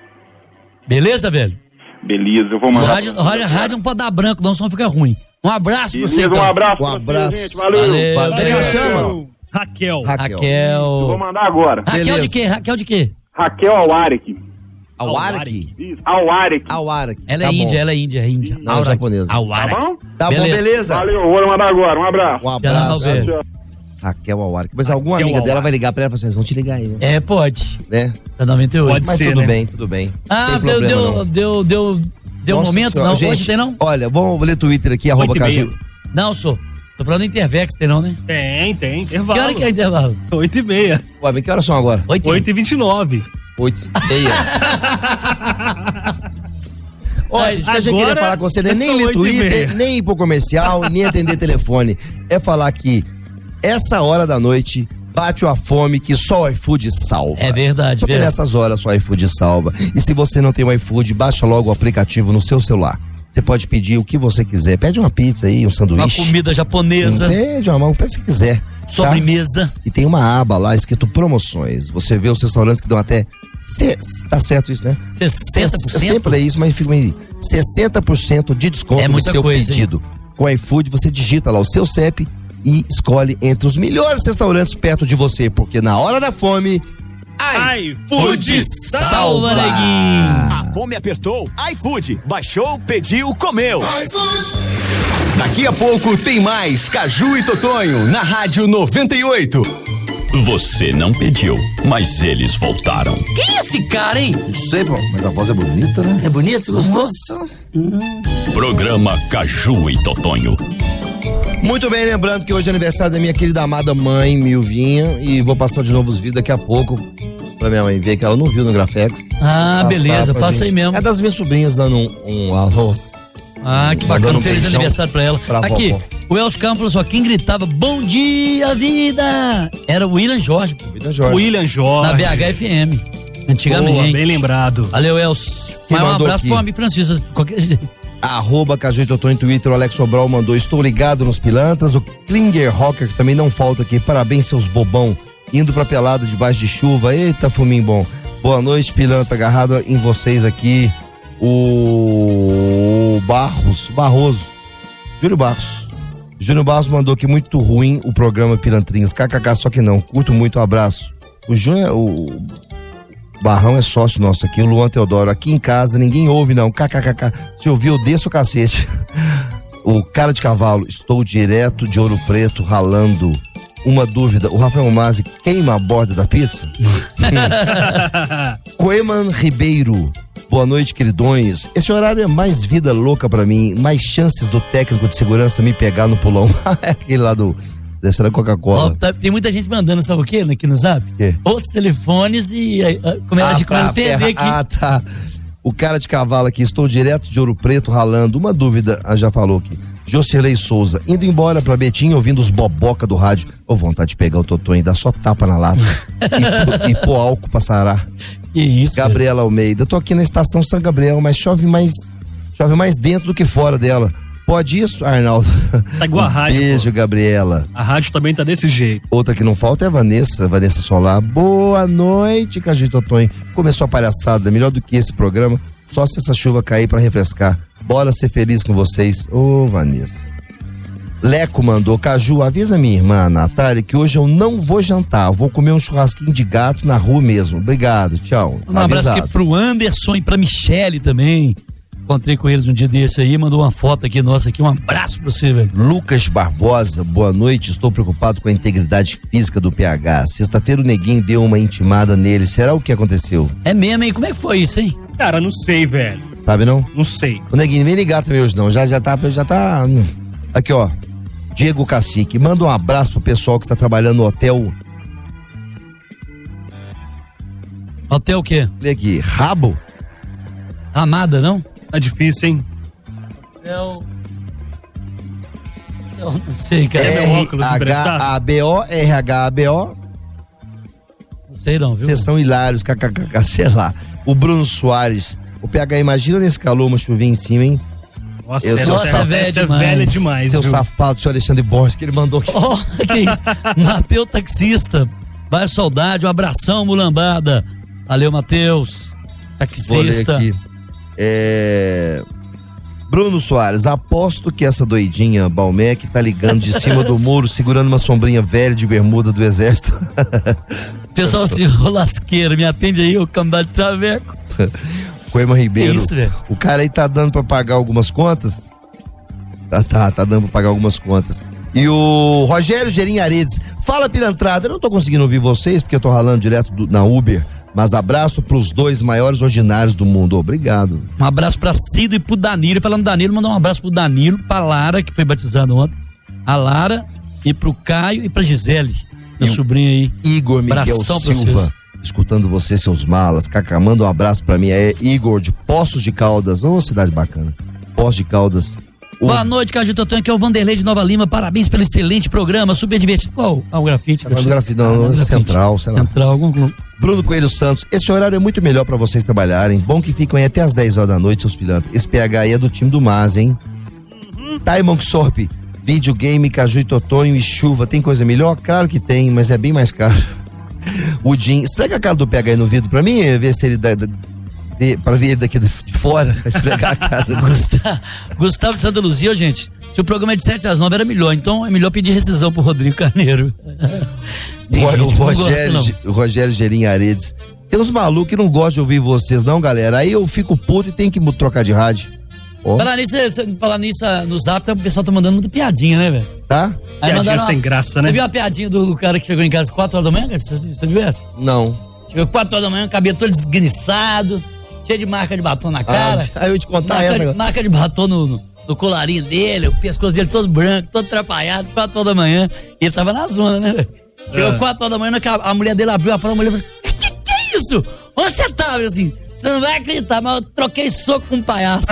Beleza, velho? Beleza, eu vou O mandar. rádio, rádio, rádio não pode dar branco, não, senão fica ruim. Um abraço pra você, Beleza, então. um abraço. Um pra vocês, abraço. gente, valeu. Valeu. Como é que ela chama? Raquel. Raquel. Eu vou Raquel. mandar agora. Raquel Beleza. de quê? Raquel de quê? Raquel Awarek. Awarek? Isso, Awarek. Awarek. Ela Tá é bom. índia, ela é índia, é índia. Não, é japonesa. Auraki. Tá bom? Tá bom, Beleza. beleza? Valeu, vou mandar agora. Um abraço. Um abraço. Tchau, velho. Tchau. Raquel Awarek. Mas alguma Raquel amiga dela Awarek. vai ligar pra ela e falar assim, eles vão te ligar aí, né? É, pode. né? Da noventa e oito. Pode Mas ser, tudo né? bem, tudo bem. Ah, Tem deu, problema, deu, não. deu, deu, deu um Nossa momento? senhora, Não, gente, hoje tem não? Olha, vamos ler Twitter aqui, arroba Oito e meia. Caju. Não, sou. Tô falando Intervex, tem não, né? Tem, tem. Que Intervalo. hora que é intervalo? Oito e meia. Ué, bem, que horas são agora? Oito. Oito e vinte e nove. Oito e meia. Ó, gente, o que a gente Agora queria falar com você, né? são Nem ler oito e meia. Twitter, nem ir pro comercial, nem atender telefone. É falar que essa hora da noite bate uma fome que só o iFood salva. É verdade, Porque verdade. nessas horas só o iFood salva. E se você não tem o iFood, baixa logo o aplicativo no seu celular. Você pode pedir o que você quiser. Pede uma pizza aí, um Uma sanduíche. comida japonesa, Pede uma mão, pede se quiser. tá? sobremesa. E tem uma aba lá escrito promoções. Você vê os restaurantes que dão até. Se, tá certo isso, né? sessenta por Eu cento? sempre leio isso, mas fica meio. sessenta por cento de desconto É no muita seu coisa, pedido. Com o iFood, você digita lá o seu C E P e escolhe entre os melhores restaurantes perto de você, porque na hora da fome. iFood Salva, neguinho. A fome apertou, iFood. Baixou, pediu, comeu. Daqui a pouco tem mais Caju e Totonho na Rádio noventa e oito. Você não pediu, mas eles voltaram. Quem é esse cara, hein? Não sei, pô, mas a voz é bonita, né? É bonito? Gostou? Programa Caju e Totonho. Muito bem, lembrando que hoje é aniversário da minha querida amada mãe, Milvinha, e vou passar de novo os vídeos daqui a pouco pra minha mãe ver que ela não viu no Grafex. Ah, Passar beleza, pra passa gente. aí mesmo. É das minhas sobrinhas dando um, um alô. Ah, que bacana, Mandando um feliz beijão aniversário pra ela. pra Aqui, vovó. o Elcio Campos, só quem gritava bom dia, vida, era o William Jorge, pô, Vida Jorge. William Jorge. na B H F M, antigamente. Boa, bem lembrado. Valeu, Elcio. Quem Mas um mandou abraço aqui? pro amigo Francisco, de qualquer jeito. Arroba Caju e Totô em Twitter, o Alex Sobral mandou, estou ligado nos pilantras, o Klinger Rocker, que também não falta aqui, parabéns seus bobão, indo pra pelada debaixo de chuva, eita fuminho bom, boa noite pilantra, agarrado em vocês aqui, o Barros, Barroso, Júlio Barros, Júlio Barros mandou que muito ruim o programa Pilantrinhas, kkk, só que não, curto muito, um abraço, o Júnior, o Barrão é sócio nosso aqui, o Luan Teodoro. Aqui em casa ninguém ouve não, kkkk. Se ouvir eu desço o cacete. O cara de cavalo, estou direto de Ouro Preto ralando. Uma dúvida, o Rafael Mazzi queima a borda da pizza? Coeman Ribeiro, boa noite, queridões. Esse horário é mais vida louca pra mim, mais chances do técnico de segurança me pegar no pulão. Aquele lá do, dessa da Coca-Cola. Oh, tá, tem muita gente mandando, sabe o quê? Aqui no Zap? Quê? Outros telefones e uh, como ela ah, de tá, perder aqui. Ah, tá. O cara de cavalo aqui, estou direto de Ouro Preto ralando. Uma dúvida, ah, já falou aqui. Jocirlei Souza, indo embora pra Betim, ouvindo os boboca do rádio. Ô, oh, vontade de pegar o Totonho e dar só tapa na lata. e, e pôr álcool pra sarar. Que isso, Gabriela cara. Almeida, tô aqui na estação São Gabriel, mas chove mais, chove mais dentro do que fora dela. Pode isso, Arnaldo? Tá igual um a rádio. Beijo, pô. Gabriela. A rádio também tá desse jeito. Outra que não falta é a Vanessa, Vanessa Solar. Boa noite, Caju e Totonho. Começou a palhaçada, melhor do que esse programa. Só se essa chuva cair pra refrescar. Bora ser feliz com vocês. Ô, oh, Vanessa. Leco mandou, Caju, avisa minha irmã Natália que hoje eu não vou jantar, eu vou comer um churrasquinho de gato na rua mesmo. Obrigado, tchau. Um abraço aqui pro Anderson e pra Michele também. Encontrei com eles um dia desse aí, mandou uma foto aqui nossa aqui, um abraço pra você, velho. Lucas Barbosa, boa noite, estou preocupado com a integridade física do P H. Sexta-feira o Neguinho deu uma intimada nele, será o que aconteceu? É mesmo, hein? Como é que foi isso, hein? Cara, não sei, velho. Sabe não? Não sei. O Neguinho, nem ligar também hoje não, já, já tá, já tá... Aqui, ó. Diego Cacique, manda um abraço pro pessoal que está trabalhando no hotel. Hotel o quê? Olha aqui, Rabo? Ramada, não? Tá difícil, hein? Hotel... Eu não sei, cara. É meu óculos emprestado? A B O, R H A B O. Não sei não, viu? Vocês são hilários, kkkk, sei lá. O Bruno Soares, o P H, imagina nesse calor uma chuvinha em cima, hein? Nossa, eu essa, sou essa, velha essa é demais. velha demais. Seu viu? safado, seu Alexandre Borges, que ele mandou aqui. Oh, que isso? Mateus Taxista, vai saudade, um abração, mulambada. Valeu, Mateus, taxista. Vou ler aqui. É... Bruno Soares, aposto que essa doidinha Balmec tá ligando de cima do muro, segurando uma sombrinha velha de bermuda do exército. Pessoal, senhor lasqueiro, me atende aí, ô cambado de traveco. Coema Ribeiro, isso, o cara aí tá dando pra pagar algumas contas? Tá, tá, tá dando pra pagar algumas contas. E o Rogério Gerim Aredes, fala pilantrada, eu não tô conseguindo ouvir vocês porque eu tô ralando direto do, na Uber, mas abraço pros dois maiores ordinários do mundo, obrigado. Um abraço pra Cido e pro Danilo, falando Danilo, mandar um abraço pro Danilo, pra Lara, que foi batizada ontem, a Lara, e pro Caio e pra Gisele, meu sobrinho aí. Igor Miguel Abração Silva, escutando você, seus malas. Cacá, manda um abraço pra mim. É Igor de Poços de Caldas. Ô, oh, cidade bacana. Poços de Caldas. O... Boa noite, Caju Totonho, aqui é o Vanderlei de Nova Lima. Parabéns pelo excelente programa, super divertido. Qual? Ah, o grafite. É o grafite, não, ah, Central, sei lá. Central, algum clube. Bruno Coelho Santos, esse horário é muito melhor pra vocês trabalharem. Bom que ficam aí até as dez horas da noite, seus pilantras. Esse P H aí é do time do Mas, hein? Uhum. Taimon Sorp, videogame, Caju e Totonho e chuva. Tem coisa melhor? Claro que tem, mas é bem mais caro. O Jim, esfrega a cara do P H aí no vidro pra mim, ver se ele dá, dá, de, pra ver ele daqui de fora, esfregar a cara. Gustavo, Gustavo de Santa Luzia, gente, se o programa é de sete às nove era melhor, então é melhor pedir rescisão pro Rodrigo Carneiro. O, o Rogério, gosta, o Rogério Gerim Aredes, tem uns malucos que não gostam de ouvir vocês não, galera, aí eu fico puto e tenho que trocar de rádio. Oh. Falar nisso, falar nisso no Zap, o pessoal tá mandando muita piadinha, né, velho? Tá? Aí piadinha uma, sem graça, né? Você viu a piadinha do, do cara que chegou em casa às quatro horas da manhã? Você, você viu essa? Não. Chegou quatro horas da manhã, cabelo todo desguiçado, cheio de marca de batom na cara. Ah, aí eu ia te contar marca, essa. De, marca de batom no, no, no colarinho dele, o pescoço dele todo branco, todo atrapalhado, quatro horas da manhã. E ele tava na zona, né, velho? Chegou é. quatro horas da manhã, a mulher dele abriu a porta, a mulher falou assim, que, que é isso? Onde você tava? Eu assim, você não vai acreditar, mas eu troquei soco com um palhaço.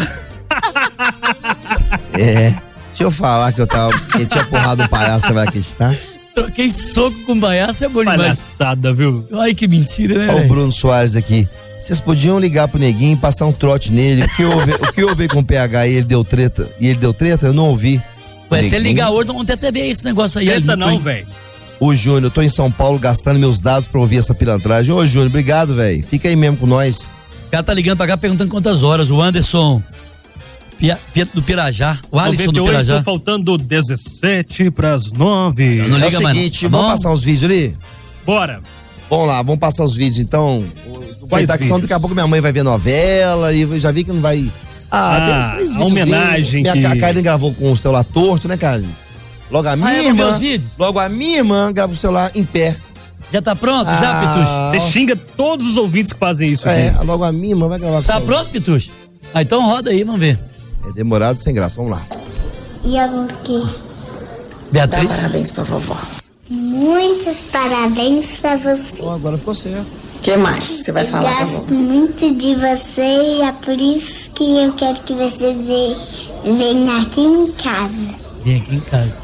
É, se eu falar que eu tava, que tinha porrado um palhaço, você vai acreditar? Troquei soco com um palhaço, é bom demais. Palhaçada, viu? Ai, que mentira, né? Olha o Bruno Soares aqui. Vocês podiam ligar pro Neguinho e passar um trote nele. O que houve, o que houve com o P H e ele deu treta? E ele deu treta? Eu não ouvi. Ué, se ele ligar hoje, vamos ter até ver esse negócio aí. Treta não, velho. O Júnior, eu tô em São Paulo gastando meus dados pra ouvir essa pilantragem. Ô, Júnior, obrigado, velho. Fica aí mesmo com nós. O cara tá ligando pra cá perguntando quantas horas. O Anderson Pia, Pia, do Pirajá. O Alisson do Pirajá. Tô faltando dezessete pras nove. Não é liga o seguinte, mais, tá vamos passar uns vídeos ali? Bora. Vamos lá, vamos passar os vídeos então. Quais da questão, daqui a pouco minha mãe vai ver novela e eu já vi que não vai. Ah, Ah, tem uns três a vídeos. homenagem Minha que- a Karine gravou com o celular torto, né, Karine? Logo a minha Ah, eu vou ver irmã. os vídeos? Logo a minha irmã grava o celular em pé. Já tá pronto, já, Ah, Você xinga todos os ouvintes que fazem isso É, aqui. logo a minha irmã vai gravar com o Tá celular. pronto, Pitucho? Ah, então roda aí, vamos ver. É demorado sem graça, vamos lá. E o quê? Beatriz? Dá parabéns pra vovó. Muitos parabéns pra você. Oh, agora ficou certo. O que mais você vai falar pra vovó? Gosto muito de você e é por isso que eu quero que você ve- venha aqui em casa. Vem aqui em casa.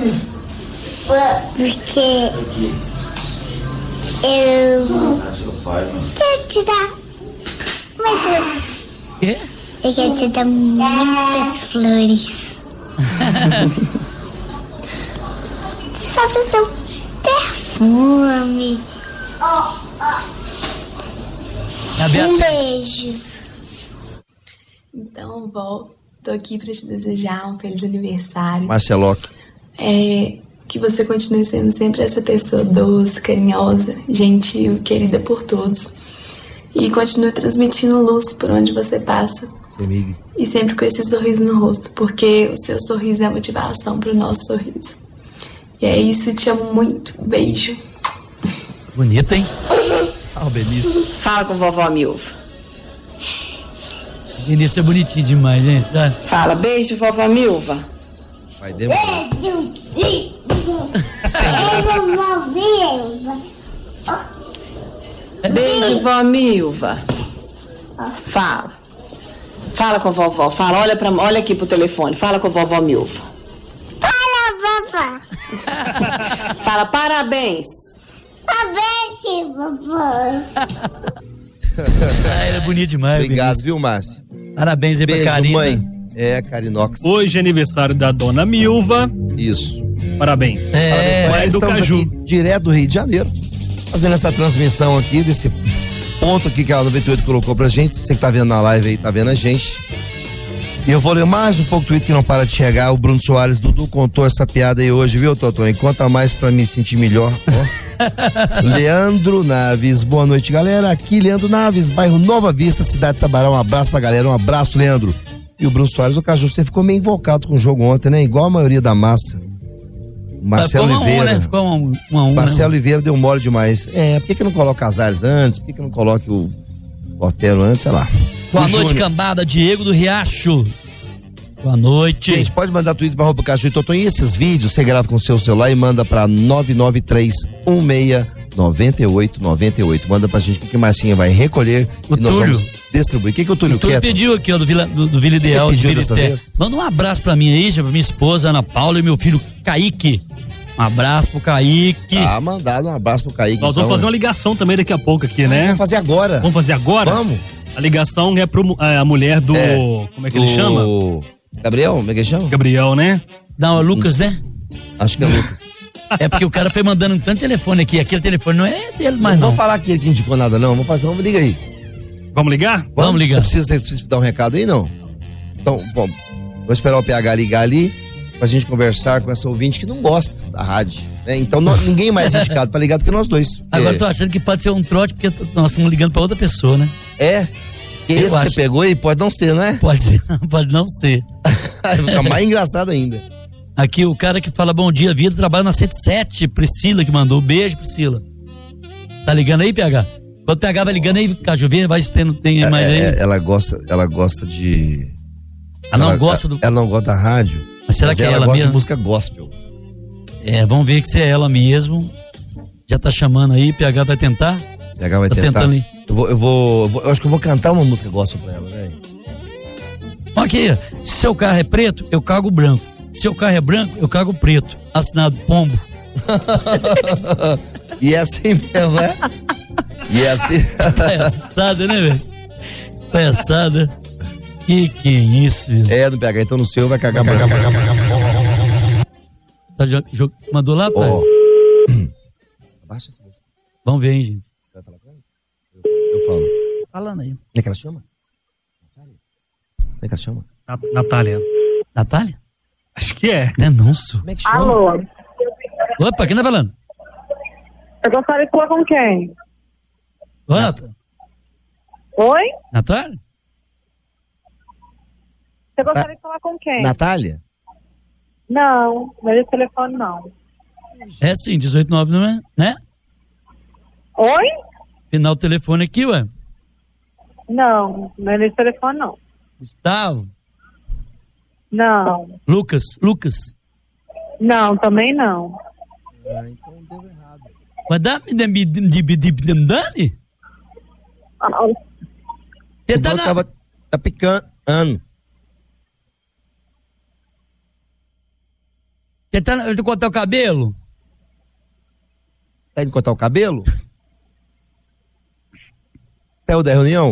Porque eu quero te dar muitas... Quê? Eu quero te dar muitas flores. Só pro seu perfume. Um beijo. Então, vó, tô aqui pra te desejar um feliz aniversário. Marceloca. É, que você continue sendo sempre essa pessoa doce, carinhosa, gentil, querida por todos. E continue transmitindo luz por onde você passa. Amiga. E sempre com esse sorriso no rosto, porque o seu sorriso é a motivação pro nosso sorriso. E é isso, te amo muito. Beijo. Bonita, hein? Ah, o Benício. Fala com vovó Milva. Benício é bonitinho demais, gente. Tá? Fala, beijo, vovó Milva. Vai demorar. Beijo, vó Milva. Fala. Fala com a vovó. Fala, olha, pra, olha aqui pro telefone. Fala com a vovó Milva. Fala, vovó. Fala, parabéns. Parabéns, vovó. Ah, ele é bonito demais. Obrigado, Benício. viu, Márcio? Parabéns aí pra Beijo, Karina. mãe. É, Carinox. Hoje é aniversário da dona Milva. Isso. Parabéns. É, Parabéns, Nós do estamos Caju. aqui direto do Rio de Janeiro, fazendo essa transmissão aqui, desse ponto aqui que a noventa e oito colocou pra gente. Você que tá vendo na live aí, tá vendo a gente. E eu vou ler mais um pouco do tweet que não para de chegar. O Bruno Soares, Dudu contou essa piada aí hoje, viu, Totô? E conta mais pra me sentir melhor, ó. Leandro Naves, boa noite, galera. Aqui, Leandro Naves, bairro Nova Vista, cidade de Sabará. Um abraço pra galera, um abraço, Leandro. E o Bruno Soares, o Caju, você ficou meio invocado com o jogo ontem, né? Igual a maioria da massa. Marcelo Ficou um a um, Oliveira. né? Ficou um, um a um, Marcelo né? Oliveira deu mole demais. É, por que, que não coloca Casares antes? Por que, que não coloca o Otero antes? Sei lá. Boa O noite, Júnior. cambada. Diego do Riacho. Boa noite. Gente, pode mandar tweet pra roupa Caju e Totô. E esses vídeos você grava com o seu celular e manda pra nove nove três um seis nove oito nove oito. Manda pra gente o que, que Marcinha vai recolher O e nós Túlio. vamos distribuir. O que, que o Túlio O Túlio quer? pediu aqui, ó, do Vila, do, do Vila Ideal. Ele pediu de dessa Vilité. vez? Manda um abraço pra mim aí, pra minha esposa Ana Paula e meu filho Kaique. Um abraço pro Kaique. Tá mandado um abraço pro Kaique. Nós vamos então, fazer uma né? ligação também daqui a pouco aqui, né? Vamos fazer agora. Vamos fazer agora? Vamos. A ligação é pro é, a mulher do... É, como é que ele chama? Gabriel, como é que ele chama? Gabriel, né? Não, é o Lucas, né? Acho que é o Lucas. É porque o cara foi mandando um tanto telefone aqui. Aquele telefone não é dele, mas Não não. vamos falar que ele que indicou nada, não. Vamos fazer, vamos liga aí. Vamos ligar? Vamos ligar. Você precisa, você precisa dar um recado aí, não? Então, bom, vou esperar o P H ligar ali pra gente conversar com essa ouvinte que não gosta da rádio. Né? Então, não- ninguém mais é indicado pra ligar do que nós dois. Agora é, eu tô achando que pode ser um trote, porque nós estamos ligando pra outra pessoa, né? É? Que Eu esse que acho. você pegou aí pode não ser, não é? Pode ser, pode não ser. Vai ficar mais engraçado ainda. Aqui o cara que fala bom dia, vida, trabalha na cento e sete, Priscila que mandou. Beijo, Priscila. Tá ligando aí, P H? Quando o P H vai ligando aí, Caju, vê, vai se tem, tem É, mais aí. é, ela gosta, ela gosta de. Ela não gosta do- Ela não gosta da rádio. Mas será que é ela ela gosta mesmo? de música gospel. É, vamos ver que se é ela mesmo. Já tá chamando aí, P H vai tentar? P H vai Tá tentar. tentando aí. Eu vou, eu vou, eu vou- eu acho que eu vou cantar uma música gospel pra ela, velho. Aqui, se seu carro é preto, eu cago branco. Se seu carro é branco, eu cago preto. Assinado Pombo. E é assim mesmo, é? E é assim. Palhaçada, né, velho? Palhaçada. Que que é isso, velho? É, no P H, então no seu vai cagar branco. Tá, jo- jo- mandou lá, pai? Ó. Abaixa essa música. Vamos ver, hein, gente. Vai falar com ela? Eu, eu falo. Falando aí. Como é que ela chama? Como é que ela chama? Na- Natália. Natália? Acho que é. Não é não, só. Como é que chama? Alô? Opa, quem tá falando? Eu gostaria de falar com quem? Oi, Natália. Oi? Natália? Você gostaria de falar com quem? Natália? Não, não é esse telefone, não. É sim, dezoito nove, não é? Né? Oi? Final do telefone aqui, ué. Não, não é nesse telefone, não. Gustavo? Não. Lucas? Lucas? Não, também não. Ah, então deu errado. Mas dá me de de de de Dani? Você tá, na... tava, tá picando. Você tá indo cortar o cabelo? Tá indo cortar o cabelo? Saiu da reunião?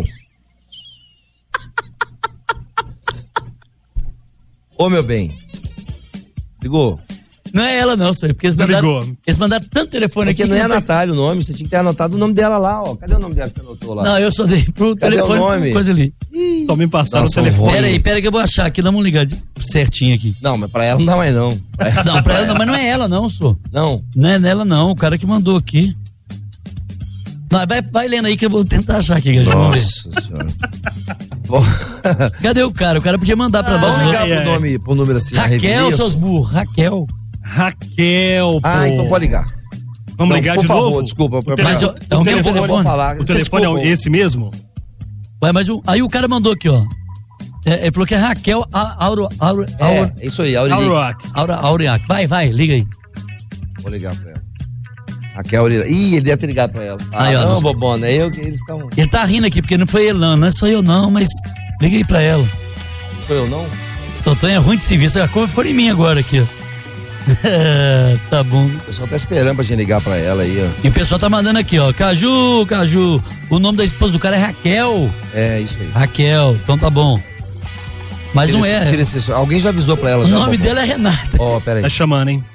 Ô, meu bem. Ligou? Não é ela não, senhor, porque eles mandaram, eles mandaram tanto telefone aqui. Porque não é a Natália o nome, você tinha que ter anotado o nome dela lá, ó. Cadê o nome dela que você anotou lá? Não, eu só dei pro Cadê telefone, o nome? coisa ali. Ih, só me passaram o telefone. Pera aí, pera aí que eu vou achar aqui, dá uma ligada certinho aqui. Não, mas pra ela não dá mais não. Pra ela, não, pra ela não, mas não é ela não, senhor. Não? Não é nela não, o cara que mandou aqui. Vai, vai, vai lendo aí que eu vou tentar achar aqui. Nossa senhora. Cadê o cara? O cara podia mandar pra nós. Vamos ligar pro nome, pro número assim. Raquel, seus burros, Raquel. Raquel, pô. Ah, então pode ligar. Vamos não, ligar por de favor, novo? Desculpa. O, tele... mas, eu, o, o telefone, telefone, falar. O telefone é esse mesmo? Ué, mas o, aí o cara mandou aqui, ó. É, ele falou que é Raquel Auro... Auro, é, é isso aí, Auriac. Aura, Auriac. Vai, vai, liga aí. Vou ligar pra ela. Raquel Auriac. Ih, ele deve ter ligado pra ela. Ah, aí, ó, não, bobona, é eu que eles estão... Ele tá rindo aqui, porque não foi ele não, não é só eu não, mas liga aí pra ela. Não sou eu não? Doutor, é ruim de serviço, a culpa ficou em mim agora aqui, ó. Tá bom. O pessoal tá esperando pra gente ligar pra ela aí, ó. E o pessoal tá mandando aqui, ó. Caju, Caju. O nome da esposa do cara é Raquel. É, isso aí. Raquel, então tá bom. Mas tira não esse, é. Tira esse, alguém já avisou pra ela. O já, nome bom, dela é Renata. Ó, oh, pera aí. Tá chamando, hein?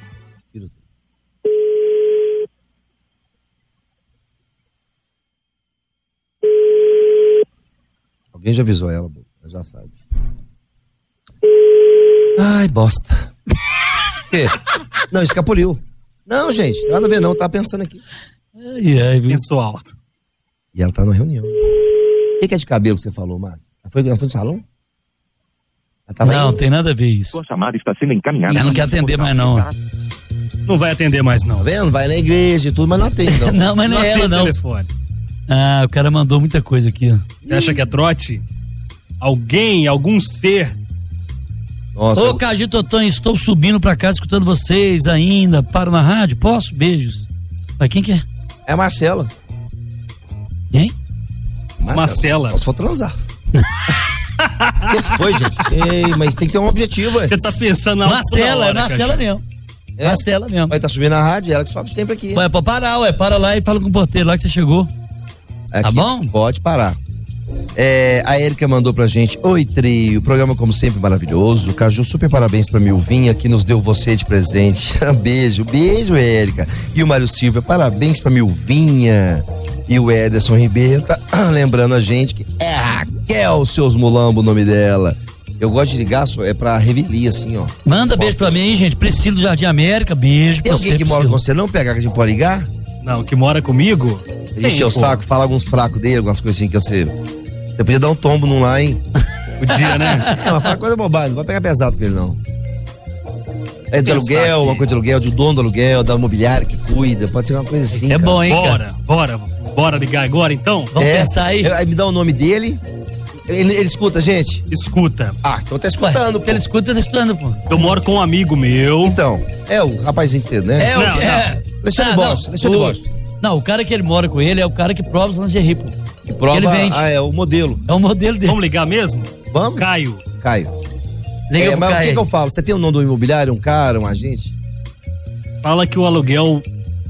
Alguém já avisou ela, já sabe. Ai, bosta. Que? Não, escapuliu. Não, gente, nada a ver não, tava pensando aqui. Ai, ai, pensou alto. E ela tá na reunião. O que, que é de cabelo que você falou, Márcio? Ela foi, ela foi no salão? Não, aí? Tem nada a ver isso. Sua chamada está sendo encaminhada. Ela não quer atender mais não. Não vai atender mais não. Tá vendo? Vai na igreja e tudo, mas não atende não. Não, mas não, não é ela não. Telefone. Ah, o cara mandou muita coisa aqui, ó. Você acha que é trote? Alguém, algum ser. Nossa, Ô, eu... Caju Totão, estou subindo pra casa escutando vocês ainda. Paro na rádio? Posso? Beijos. Mas quem que é? É a Marcela. Quem? Marcela. Marcela. Só se for transar. O que foi, gente? Ei, mas tem que ter um objetivo, Você tá pensando alto Marcela, hora, é Marcela mesmo. É? Marcela mesmo. Vai tá subindo na rádio, ela que sobe sempre aqui. Ué, pode parar, ué. Para lá e fala com o porteiro lá que você chegou. Aqui, tá bom? Pode parar. É, a Érica mandou pra gente: oi, trio, programa como sempre maravilhoso. Caju, super parabéns pra Milvinha que nos deu você de presente. Beijo, beijo, Érica. E o Mário Silva, parabéns pra Milvinha. E o Ederson Ribeiro tá lembrando a gente que é Raquel, seus mulambos, o nome dela. Eu gosto de ligar, só é pra revelia, assim, ó. Manda beijo pra mim aí, gente. Priscila do Jardim América, beijo pra você. Tem alguém que mora com você, não pegar que a gente pode ligar? Não, que mora comigo? Encher o saco, fala alguns fracos dele, algumas coisinhas que você... Você podia dar um tombo num lá, hein? Podia, né? É, mas fala coisa bobagem, não vai pegar pesado com ele, não. É de aluguel, aqui. Uma coisa de aluguel, de dono do aluguel, da imobiliária que cuida, pode ser uma coisa assim. Isso é bom, hein, bora, cara? Bora, bora ligar agora, então? Vamos é, pensar aí. Aí me dá o nome dele. Ele, ele escuta, gente? Escuta. Ah, então tá escutando, Ué, pô. Se ele escuta, tá escutando, pô. Eu moro com um amigo meu. Então, é o rapazinho que você, né? É o que é. Alexandre Bosch, Alexandre Bosch. Não, o cara que ele mora com ele é o cara que prova os lingerie, pô. Que prova, ele vende. Ah, é o modelo. É o modelo dele. Vamos ligar mesmo? Vamos? Caio. Caio. Liga é, mas Caio. o que, que eu falo? Você tem o nome do imobiliário, um cara, um agente? Fala que o aluguel...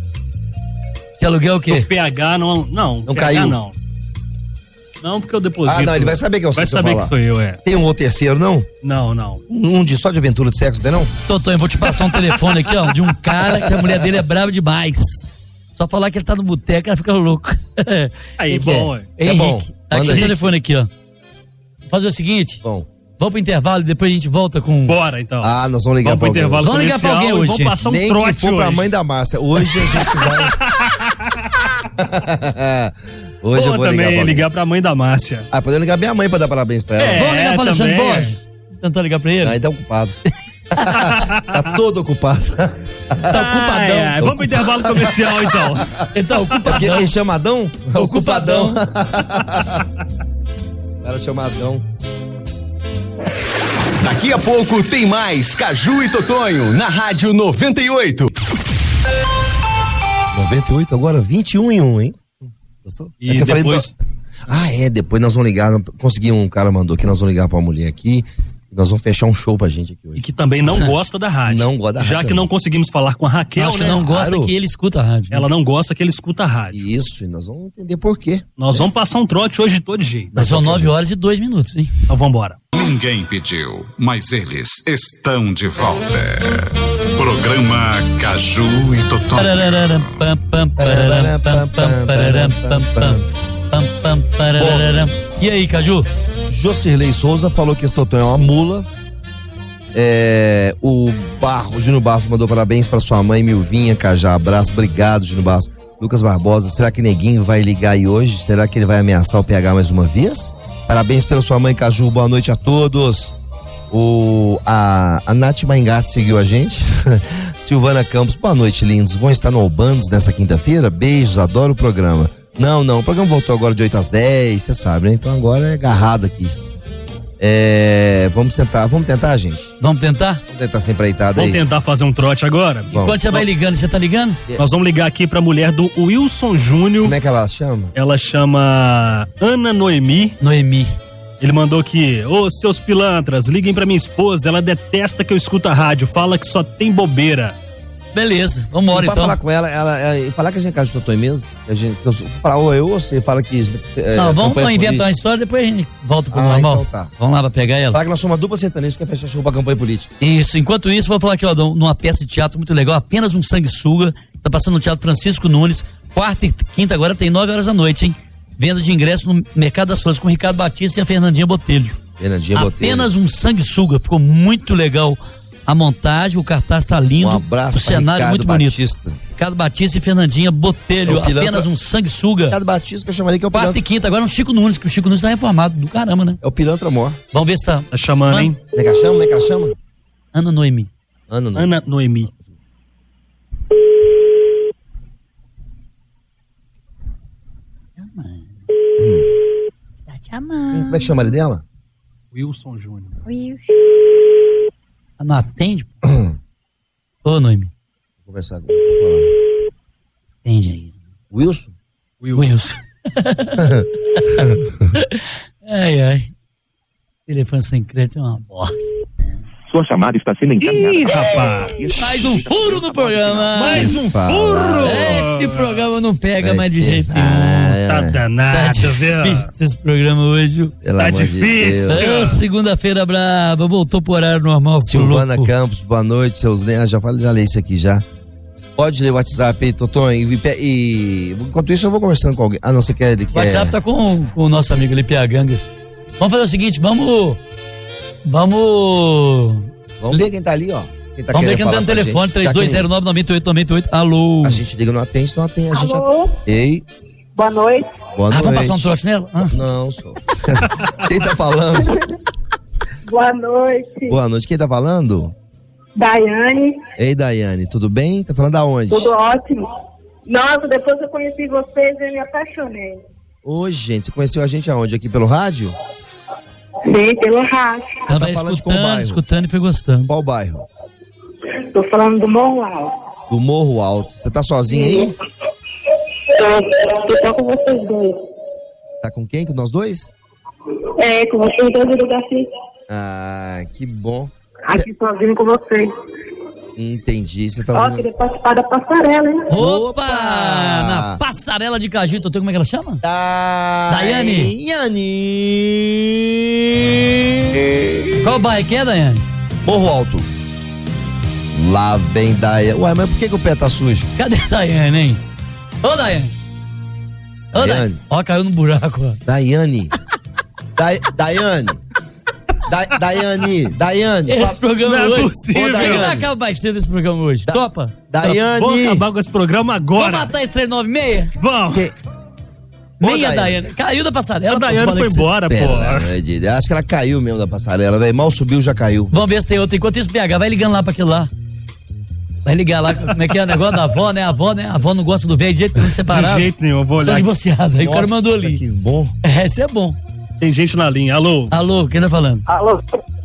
Que aluguel o quê? O P H não... Não, não P H caiu? não. Não, porque eu deposito... Ah, não, ele vai saber que é o Vai saber que sou eu, é. Tem um outro terceiro, não? Não, não. Um de só de aventura de sexo, não tem não? Totô, eu vou te passar um telefone aqui, ó, de um cara que a mulher dele é brava demais. Só falar que ele tá no boteco, ela fica louco. Aí, bom, é? É bom. Tá aqui o telefone aqui, ó. Vou fazer o seguinte. Bom. Vamos pro intervalo e depois a gente volta com... Bora, então. Ah, nós vamos ligar vamos pra alguém. Intervalo vamos ligar pra alguém hoje, Vamos gente. passar um Nem trote que for hoje. pra mãe da Márcia. Hoje a gente vai... Hoje Boa eu vou também ligar pra, ligar pra mãe da Márcia. Ah, podemos ligar minha mãe pra dar parabéns pra ela. É, Vamos ligar pra Alexandre também. Borges? Tentar ligar pra ele? Aí tá ocupado. Tá todo ocupado. Tá ocupadão. Ai, ai, vamos pro intervalo comercial, então. Então, ocupadão. É porque é chamadão? Ocupadão. Cara chamadão. Daqui a pouco tem mais Caju e Totonho na Rádio noventa e oito. noventa e oito agora, vinte e um em um, hein? Gostou? E É que eu falei depois... do- Ah, é, depois nós vamos ligar, consegui um cara mandou que nós vamos ligar pra uma mulher aqui, nós vamos fechar um show pra gente aqui hoje. E que também não gosta da rádio. Não gosta da Já rádio que não conseguimos falar com a Raquel, Acho que né? não gosta Claro. que ele escuta a rádio. Ela não gosta que ele escuta a rádio. Isso, e nós vamos entender por quê. Nós vamos passar um trote hoje de todo jeito. Mas são nove horas e dois minutos, hein? Então vambora. Ninguém pediu, mas eles estão de volta. Programa Caju e Totonho. Parararam, pam, pam, pararam, pam, pam, pararam, pam, pam, pam, pam, parararam. E aí, Caju? Jocirley Souza falou que esse Totonho é uma mula. É, o Barro, o Júnior Barros mandou parabéns pra sua mãe, Milvinha Cajá. Abraço, obrigado, Júnior Barros. Lucas Barbosa, será que Neguinho vai ligar aí hoje? Será que ele vai ameaçar o P H mais uma vez? Parabéns pela sua mãe, Caju. Boa noite a todos. O, a, a Nath Maingart seguiu a gente. Silvana Campos, boa noite, lindos. Vão estar no Albandos nessa quinta-feira? Beijos, adoro o programa. Não, não, o programa voltou agora de oito às dez, você sabe, né? Então agora é agarrado aqui. É, vamos tentar, vamos tentar, gente? Vamos tentar? Vamos tentar sem empreitada aí. Vamos tentar fazer um trote agora? Vamos. Enquanto você vai ligando, você tá ligando? Nós vamos ligar aqui pra mulher do Wilson Júnior. Como é que ela chama? Ela chama Ana Noemi. Noemi. Ele mandou aqui: ô seus pilantras, liguem pra minha esposa, ela detesta que eu escuto a rádio, fala que só tem bobeira. Beleza, vambora então. Pode falar com ela, ela, ela e falar que a gente é Caju Totonho mesmo. Que a gente, que eu falar, ou eu ou você fala que. É, Não, vamos campanha inventar política. uma história, depois a gente volta pro Ah, normal. então tá. Vamos lá pra pegar ela. Falar que nós somos uma dupla sertaneja que quer fechar show pra campanha política. Isso, enquanto isso, vou falar aqui, ó, de uma peça de teatro muito legal, Apenas um Sanguessuga, tá passando no Teatro Francisco Nunes, quarta e quinta agora tem nove horas da noite, hein? Venda de ingresso no Mercado das Flores com o Ricardo Batista e a Fernandinha Botelho. Fernandinha Botelho. Apenas um Sanguessuga, ficou muito legal a montagem, o cartaz tá lindo, Um abraço o cenário Ricardo muito bonito. Batista. Ricardo Batista e Fernandinha Botelho, É o pilantra- Apenas um Sanguessuga. Ricardo Batista, que eu chamaria que é o Quarta pilantra. e quinta, agora no Chico Nunes, que o Chico Nunes tá reformado do caramba, né? É o pilantra amor. Vamos ver se tá. Tá chamando, hein? Como é que ela chama? Como é que ela chama? Ana Noemi. Ana Noemi. Ana Noemi. Tá chamando. Como é que chama ele dela? Wilson Júnior. Não atende? Ô, Noemi. Vou conversar com ele, vou falar. Atende aí. Wilson? Wilson. Wilson. Ai, ai. Telefone sem crédito é uma bosta. Sua chamada está sendo encaminhada. Ih, rapaz. Mais um furo no programa. Mais um Fala. furo. Esse programa não pega Ai, mais de que- jeito nenhum. Ah, Tá é. danado, Tá viu? difícil esse programa hoje. viu? Pelo Tá amor de difícil. Deus. Ô, segunda-feira braba, voltou pro horário normal. ficou Silvana louco. Campos, boa noite, seus netos. Já falei, já li isso aqui já. Pode ler o WhatsApp aí, Totonho. E, pe- e enquanto isso eu vou conversando com alguém. Ah, não, você quer ele O quer. WhatsApp tá com, com o nosso amigo ali, P H Gangas. Vamos fazer o seguinte, vamos. Vamos. Vamos ver quem tá ali, ó. Quem tá vamos ver querendo quem tá falar no com a telefone, gente. três dois zero nove, nove oito nove oito. Alô. A gente liga, não atende, então atende. A gente Alô? atende. Ei, Boa noite. boa Ah, noite. vamos passar um trote nela? Ah. Não, sou. Quem tá falando? Boa noite. Boa noite, quem tá falando? Daiane, Ei, Daiane, tudo bem? Tá falando da onde? tudo ótimo. Nossa, depois que eu conheci vocês, eu me apaixonei. Oi, gente, você conheceu a gente aonde? Aqui pelo rádio? Sim, pelo rádio. Ela Tá vai falando de qual escutando, bairro? escutando e foi gostando. Qual bairro? Tô falando do Morro Alto. Do Morro Alto. Você tá sozinho aí? Tô, tô com vocês dois. Tá com quem? Com nós dois? É, com vocês dois do Garcia. Ah, que bom. Aqui sozinho com vocês. Entendi, você tá Ó, ouvindo? queria participar da passarela, hein? Opa! Opa! Na passarela de Caju, Totonho, como é que ela chama? Da... Daiane. Daiane. Qual bairro que é, Daiane? Morro Alto. Lá vem Daiane. Ué, mas por que, que o pé tá sujo? Cadê a Daiane, hein? Ô, Daiane. Ô, Daiane. Daiane. Ó, caiu no buraco, ó. Daiane. Dai- Daiane. Da- Daiane. Daiane. Esse Fala- programa Não é hoje. possível. Por que que não Daiane. acaba mais cedo esse programa hoje? Da- Topa? Daiane. Vamos acabar com esse programa Vamos agora. matar esse três nove seis? Vamos. Que- Nem a Daiane. Caiu da passarela. A Daiane foi embora, pô. Pera, acho que ela caiu mesmo da passarela, velho. Mal subiu, já caiu. Vamos ver se tem outro. Enquanto isso, P H, vai ligando lá pra aquilo lá. Vai ligar lá, como é que é o negócio da avó, né? A avó, né? A avó não gosta do velho de jeito nenhum separado. De jeito nenhum, eu vou olhar. São divorciados. Aí o cara mandou ali. Que bom. É, esse é bom. Tem gente na linha. Alô? Alô, quem tá falando? Alô?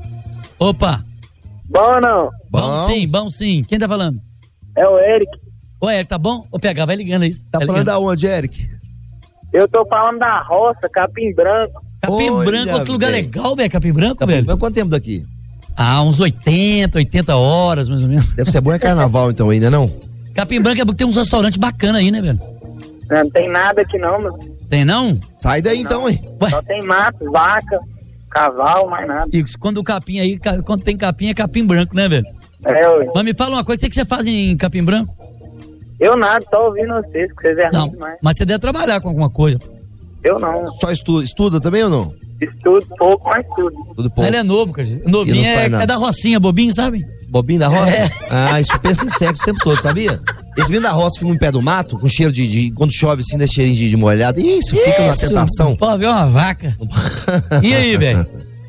Opa. Bom ou não? Bom. bom sim, bom sim. Quem tá falando? É o Eric. Ô, Eric, tá bom? Ô, P H, vai ligando aí. Tá vai falando ligando. da onde, Eric? Eu tô falando da roça, Capim Branco. Capim Olha, Branco, outro lugar velho. legal, velho, Capim Branco, Capim velho. Branco, quanto tempo daqui? Ah, uns oitenta, oitenta horas, mais ou menos. Deve ser bom é carnaval, então, ainda não? Capim Branco é porque tem uns restaurantes bacanas aí, né, velho? Não tem nada aqui não, meu. Tem não? Sai daí então, hein? Ué? Só tem mato, vaca, cavalo, mais nada. E quando o capim aí, quando tem capim, é Capim Branco, né, velho? É, ué. Mas me fala uma coisa, o que que você faz em Capim Branco? Eu nada, tô ouvindo vocês, que vocês erram Não, demais. mas você deve trabalhar com alguma coisa. Eu não. Só estuda, estuda também ou não? Estudo pouco, mas tudo. Tudo pouco. Ele é novo, cara. Novinho é, é da Rocinha, bobinho, sabe? Bobinho da roça? É. Ah, isso pensa em sexo o tempo todo, sabia? Esse menino da roça fica no pé do mato, com cheiro de, de quando chove assim, desse cheirinho de, de molhado. Isso, fica numa tentação. Pô, ver uma vaca. E aí, velho?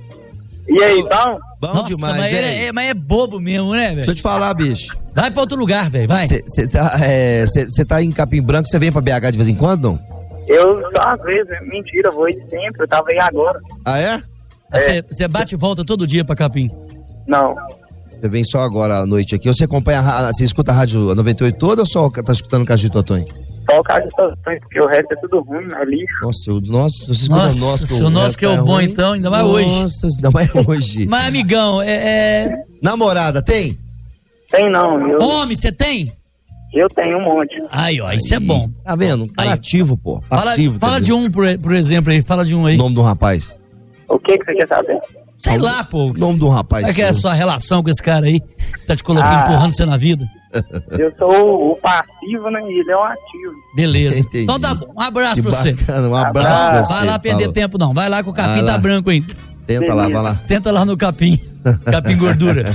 E aí, então? Bom Nossa, demais, mas velho. é, é, mas é bobo mesmo, né, velho? Deixa eu te falar, bicho. Vai pra outro lugar, velho, vai. Você tá, é, cê, cê tá em Capim Branco, você vem pra B H de vez em quando, não? Eu só às vezes, mentira, vou ir sempre, eu tava aí agora. Ah, é? Você bate e volta todo dia pra Capim? Não. Você vem só agora à noite aqui. Ou você acompanha, você escuta a rádio noventa e oito toda ou só tá escutando o Caju e Totonho? Só o Caju e Totonho, porque o resto é tudo ruim, é lixo. Nossa, o nosso, você escuta Nossa, o nosso. se o nosso que é o bom ruim. então, ainda mais Nossa, hoje. Nossa, ainda mais hoje. Mas, amigão, é... é... Namorada, tem? Tem não. Eu... Homem, você tem? Eu tenho um monte. Aí, ó, isso é bom. Tá vendo? Cara ativo, pô. Passivo. Fala, fala de um, por, por exemplo, aí. Fala de um aí. O nome de um rapaz. O que que você quer saber? Sei lá, pô. O nome de um rapaz. Como é que é a sua relação com esse cara aí? Que tá te colocando, Ah. empurrando você na vida? Eu sou o passivo, né? E ele é o ativo. Beleza. Entendi. Então tá bom. Um abraço Que pra você. bacana, um abraço Ah, pra você. Vai lá perder falou. tempo, não. Vai lá que o capim Vai lá. tá branco ainda. Senta lá, vai lá. Senta lá no capim. Capim gordura.